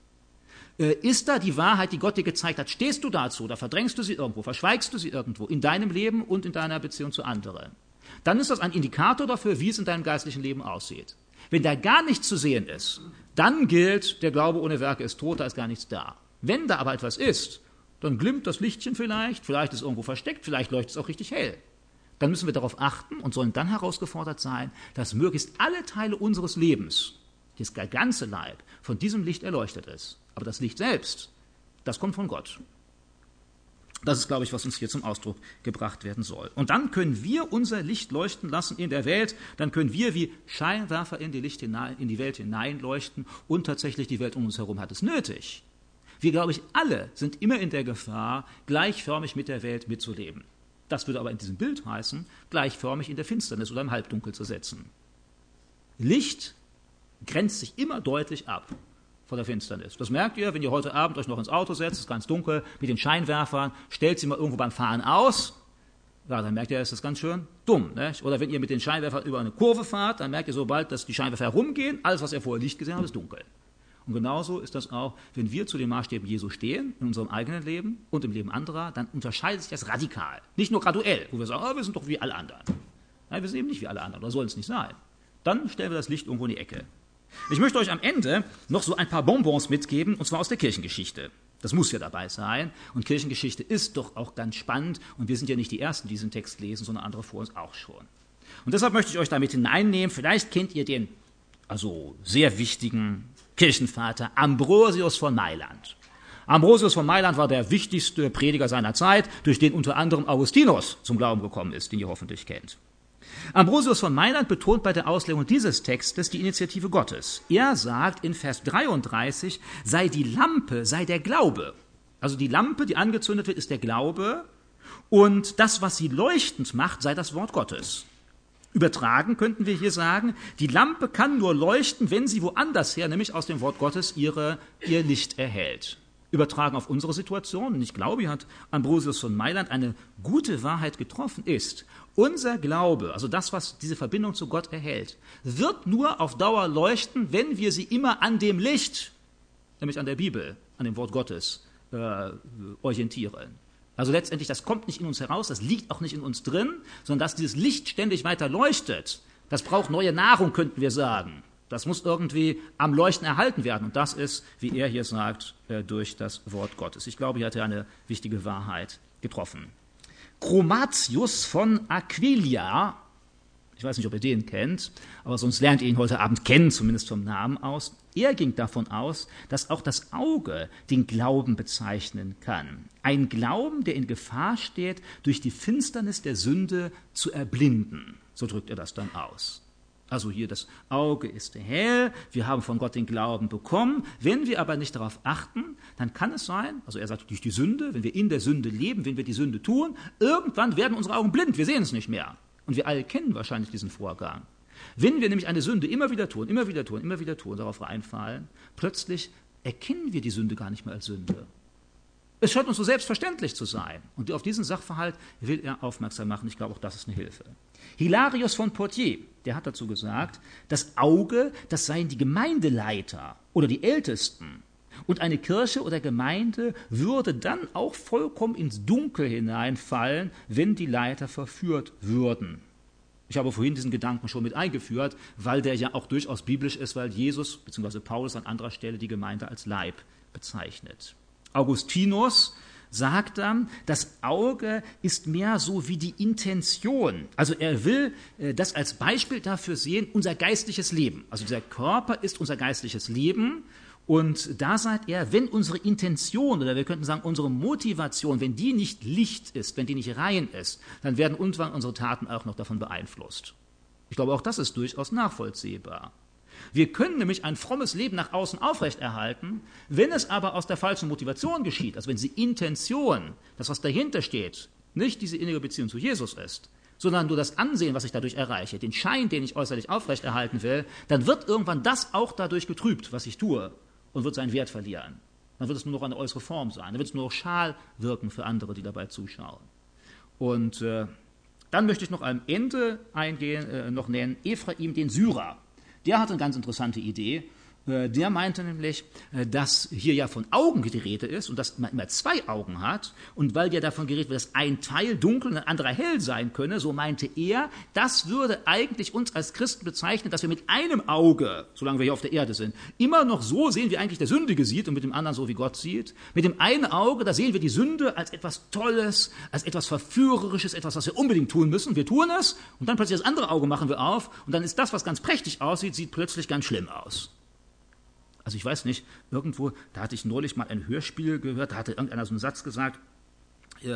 [SPEAKER 1] Ist da die Wahrheit, die Gott dir gezeigt hat, stehst du dazu oder verdrängst du sie irgendwo, verschweigst du sie irgendwo in deinem Leben und in deiner Beziehung zu anderen? Dann ist das ein Indikator dafür, wie es in deinem geistlichen Leben aussieht. Wenn da gar nichts zu sehen ist, dann gilt, der Glaube ohne Werke ist tot, da ist gar nichts da. Wenn da aber etwas ist, dann glimmt das Lichtchen vielleicht ist es irgendwo versteckt, vielleicht leuchtet es auch richtig hell. Dann müssen wir darauf achten und sollen dann herausgefordert sein, dass möglichst alle Teile unseres Lebens, das ganze Leib, von diesem Licht erleuchtet ist. Aber das Licht selbst, das kommt von Gott. Das ist, glaube ich, was uns hier zum Ausdruck gebracht werden soll. Und dann können wir unser Licht leuchten lassen in der Welt, dann können wir wie Scheinwerfer in die Welt hineinleuchten und tatsächlich die Welt um uns herum hat es nötig. Wir, glaube ich, alle sind immer in der Gefahr, gleichförmig mit der Welt mitzuleben. Das würde aber in diesem Bild heißen, gleichförmig in der Finsternis oder im Halbdunkel zu setzen. Licht grenzt sich immer deutlich ab von der Finsternis. Das merkt ihr, wenn ihr heute Abend euch noch ins Auto setzt, es ist ganz dunkel, mit den Scheinwerfern, stellt sie mal irgendwo beim Fahren aus, ja, dann merkt ihr, es ist ganz schön dumm. Nicht? Oder wenn ihr mit den Scheinwerfern über eine Kurve fahrt, dann merkt ihr, sobald dass die Scheinwerfer herumgehen, alles, was ihr vorher Licht gesehen habt, ist dunkel. Und genauso ist das auch, wenn wir zu den Maßstäben Jesu stehen, in unserem eigenen Leben und im Leben anderer, dann unterscheidet sich das radikal. Nicht nur graduell, wo wir sagen, wir sind doch wie alle anderen. Nein, wir sind eben nicht wie alle anderen, oder sollen es nicht sein. Dann stellen wir das Licht irgendwo in die Ecke. Ich möchte euch am Ende noch so ein paar Bonbons mitgeben, und zwar aus der Kirchengeschichte. Das muss ja dabei sein. Und Kirchengeschichte ist doch auch ganz spannend. Und wir sind ja nicht die Ersten, die diesen Text lesen, sondern andere vor uns auch schon. Und deshalb möchte ich euch damit hineinnehmen. Vielleicht kennt ihr den sehr wichtigen Kirchenvater Ambrosius von Mailand. Ambrosius von Mailand war der wichtigste Prediger seiner Zeit, durch den unter anderem Augustinus zum Glauben gekommen ist, den ihr hoffentlich kennt. Ambrosius von Mailand betont bei der Auslegung dieses Textes die Initiative Gottes. Er sagt in Vers 33, sei die Lampe, sei der Glaube. Also die Lampe, die angezündet wird, ist der Glaube, und das, was sie leuchtend macht, sei das Wort Gottes. Übertragen könnten wir hier sagen, die Lampe kann nur leuchten, wenn sie woanders her, nämlich aus dem Wort Gottes, ihr Licht erhält. Übertragen auf unsere Situation, und ich glaube, hier hat Ambrosius von Mailand eine gute Wahrheit getroffen, ist, unser Glaube, also das, was diese Verbindung zu Gott erhält, wird nur auf Dauer leuchten, wenn wir sie immer an dem Licht, nämlich an der Bibel, an dem Wort Gottes, orientieren. Also letztendlich, das kommt nicht in uns heraus, das liegt auch nicht in uns drin, sondern dass dieses Licht ständig weiter leuchtet. Das braucht neue Nahrung, könnten wir sagen. Das muss irgendwie am Leuchten erhalten werden. Und das ist, wie er hier sagt, durch das Wort Gottes. Ich glaube, hier hat er eine wichtige Wahrheit getroffen. Chromatius von Aquileia, ich weiß nicht, ob ihr den kennt, aber sonst lernt ihr ihn heute Abend kennen, zumindest vom Namen aus. Er ging davon aus, dass auch das Auge den Glauben bezeichnen kann. Ein Glauben, der in Gefahr steht, durch die Finsternis der Sünde zu erblinden. So drückt er das dann aus. Also hier, das Auge ist hell, wir haben von Gott den Glauben bekommen. Wenn wir aber nicht darauf achten, dann kann es sein, also er sagt durch die Sünde, wenn wir in der Sünde leben, wenn wir die Sünde tun, irgendwann werden unsere Augen blind, wir sehen es nicht mehr. Und wir alle kennen wahrscheinlich diesen Vorgang. Wenn wir nämlich eine Sünde immer wieder tun, darauf reinfallen, plötzlich erkennen wir die Sünde gar nicht mehr als Sünde. Es scheint uns so selbstverständlich zu sein. Und auf diesen Sachverhalt will er aufmerksam machen. Ich glaube, auch das ist eine Hilfe. Hilarius von Poitiers, der hat dazu gesagt, das Auge, das seien die Gemeindeleiter oder die Ältesten. Und eine Kirche oder Gemeinde würde dann auch vollkommen ins Dunkel hineinfallen, wenn die Leiter verführt würden. Ich habe vorhin diesen Gedanken schon mit eingeführt, weil der ja auch durchaus biblisch ist, weil Jesus bzw. Paulus an anderer Stelle die Gemeinde als Leib bezeichnet. Augustinus sagt dann, das Auge ist mehr so wie die Intention. Also er will das als Beispiel dafür sehen, unser geistliches Leben. Also dieser Körper ist unser geistliches Leben. Und da sagt er, wenn unsere Intention oder wir könnten sagen unsere Motivation, wenn die nicht Licht ist, wenn die nicht rein ist, dann werden irgendwann unsere Taten auch noch davon beeinflusst. Ich glaube, auch das ist durchaus nachvollziehbar. Wir können nämlich ein frommes Leben nach außen aufrechterhalten, wenn es aber aus der falschen Motivation geschieht, also wenn die Intention, das was dahinter steht, nicht diese innige Beziehung zu Jesus ist, sondern nur das Ansehen, was ich dadurch erreiche, den Schein, den ich äußerlich aufrechterhalten will, dann wird irgendwann das auch dadurch getrübt, was ich tue, und wird seinen Wert verlieren. Dann wird es nur noch eine äußere Form sein, dann wird es nur noch schal wirken für andere, die dabei zuschauen. Und dann möchte ich noch am Ende noch nennen, Ephraim den Syrer. Der hatte eine ganz interessante Idee. Der meinte nämlich, dass hier ja von Augen die Rede ist und dass man immer zwei Augen hat. Und weil ja davon geredet wird, dass ein Teil dunkel und ein anderer hell sein könne, so meinte er, das würde eigentlich uns als Christen bezeichnen, dass wir mit einem Auge, solange wir hier auf der Erde sind, immer noch so sehen, wie eigentlich der Sündige sieht und mit dem anderen so, wie Gott sieht. Mit dem einen Auge, da sehen wir die Sünde als etwas Tolles, als etwas Verführerisches, etwas, was wir unbedingt tun müssen. Wir tun es und dann plötzlich das andere Auge machen wir auf und dann ist das, was ganz prächtig aussieht, sieht plötzlich ganz schlimm aus. Also ich weiß nicht, irgendwo, da hatte ich neulich mal ein Hörspiel gehört, da hatte irgendeiner so einen Satz gesagt, ich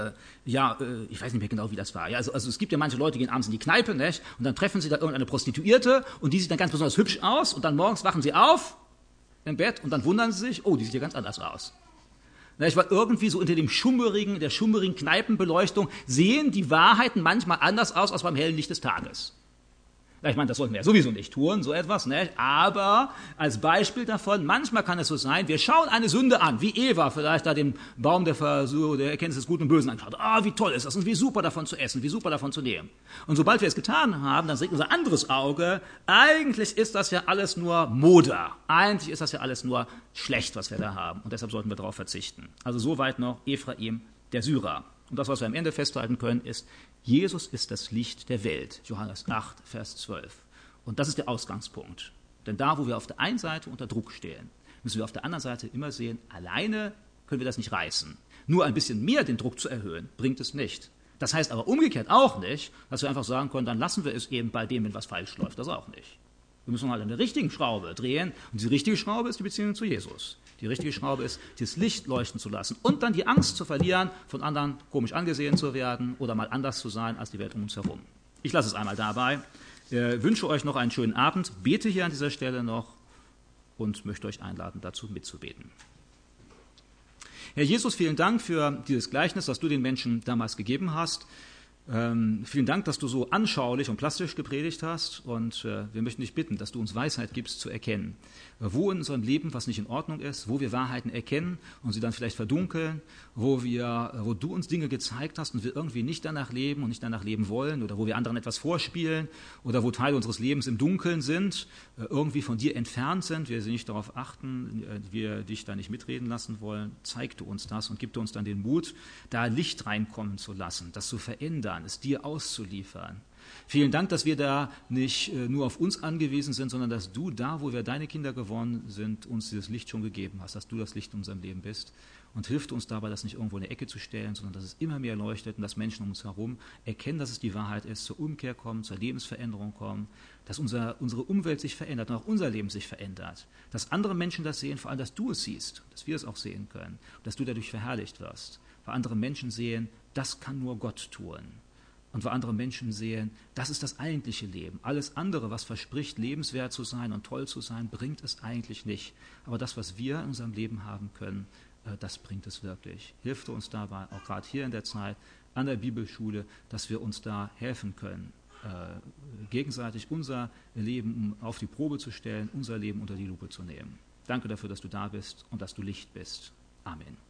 [SPEAKER 1] weiß nicht mehr genau, wie das war. Ja, also es gibt ja manche Leute, die gehen abends in die Kneipe, nicht? Und dann treffen sie da irgendeine Prostituierte und die sieht dann ganz besonders hübsch aus und dann morgens wachen sie auf im Bett und dann wundern sie sich, oh, die sieht ja ganz anders aus. Weil irgendwie so unter der schummrigen Kneipenbeleuchtung sehen die Wahrheiten manchmal anders aus als beim hellen Licht des Tages. Ich meine, das sollten wir ja sowieso nicht tun, so etwas, ne? Aber als Beispiel davon, manchmal kann es so sein, wir schauen eine Sünde an, wie Eva vielleicht da den Baum der Erkenntnis des Guten und Bösen angeschaut. Wie toll ist das und wie super davon zu essen, wie super davon zu nehmen. Und sobald wir es getan haben, dann sieht unser anderes Auge, eigentlich ist das ja alles nur Mode. Eigentlich ist das ja alles nur schlecht, was wir da haben. Und deshalb sollten wir darauf verzichten. Also soweit noch Ephraim, der Syrer. Und das, was wir am Ende festhalten können, ist, Jesus ist das Licht der Welt. Johannes 8, Vers 12. Und das ist der Ausgangspunkt. Denn da, wo wir auf der einen Seite unter Druck stehen, müssen wir auf der anderen Seite immer sehen, alleine können wir das nicht reißen. Nur ein bisschen mehr den Druck zu erhöhen, bringt es nicht. Das heißt aber umgekehrt auch nicht, dass wir einfach sagen können, dann lassen wir es eben bei dem, wenn was falsch läuft. Das auch nicht. Wir müssen halt an der richtigen Schraube drehen. Und diese richtige Schraube ist die Beziehung zu Jesus. Die richtige Schraube ist, das Licht leuchten zu lassen und dann die Angst zu verlieren, von anderen komisch angesehen zu werden oder mal anders zu sein als die Welt um uns herum. Ich lasse es einmal dabei. Wünsche euch noch einen schönen Abend, bete hier an dieser Stelle noch und möchte euch einladen, dazu mitzubeten. Herr Jesus, vielen Dank für dieses Gleichnis, das du den Menschen damals gegeben hast. Vielen Dank, dass du so anschaulich und plastisch gepredigt hast und wir möchten dich bitten, dass du uns Weisheit gibst zu erkennen, wo in unserem Leben was nicht in Ordnung ist, wo wir Wahrheiten erkennen und sie dann vielleicht verdunkeln, wo du uns Dinge gezeigt hast und wir irgendwie nicht danach leben und nicht danach leben wollen oder wo wir anderen etwas vorspielen oder wo Teile unseres Lebens im Dunkeln sind, irgendwie von dir entfernt sind, wir sie nicht darauf achten, wir dich da nicht mitreden lassen wollen. Zeig du uns das und gib du uns dann den Mut, da Licht reinkommen zu lassen, das zu verändern, es dir auszuliefern, Vielen Dank, dass wir da nicht nur auf uns angewiesen sind, sondern dass du da, wo wir deine Kinder geworden sind, uns dieses Licht schon gegeben hast, dass du das Licht in unserem Leben bist. Und hilf uns dabei, das nicht irgendwo in eine Ecke zu stellen, sondern dass es immer mehr leuchtet und dass Menschen um uns herum erkennen, dass es die Wahrheit ist, zur Umkehr kommen, zur Lebensveränderung kommen, dass unsere Umwelt sich verändert und auch unser Leben sich verändert. Dass andere Menschen das sehen, vor allem, dass du es siehst, dass wir es auch sehen können, dass du dadurch verherrlicht wirst. Weil andere Menschen sehen, das kann nur Gott tun. Und wo andere Menschen sehen, das ist das eigentliche Leben. Alles andere, was verspricht, lebenswert zu sein und toll zu sein, bringt es eigentlich nicht. Aber das, was wir in unserem Leben haben können, das bringt es wirklich. Hilf uns dabei, auch gerade hier in der Zeit an der Bibelschule, dass wir uns da helfen können, gegenseitig unser Leben auf die Probe zu stellen, unser Leben unter die Lupe zu nehmen. Danke dafür, dass du da bist und dass du Licht bist. Amen.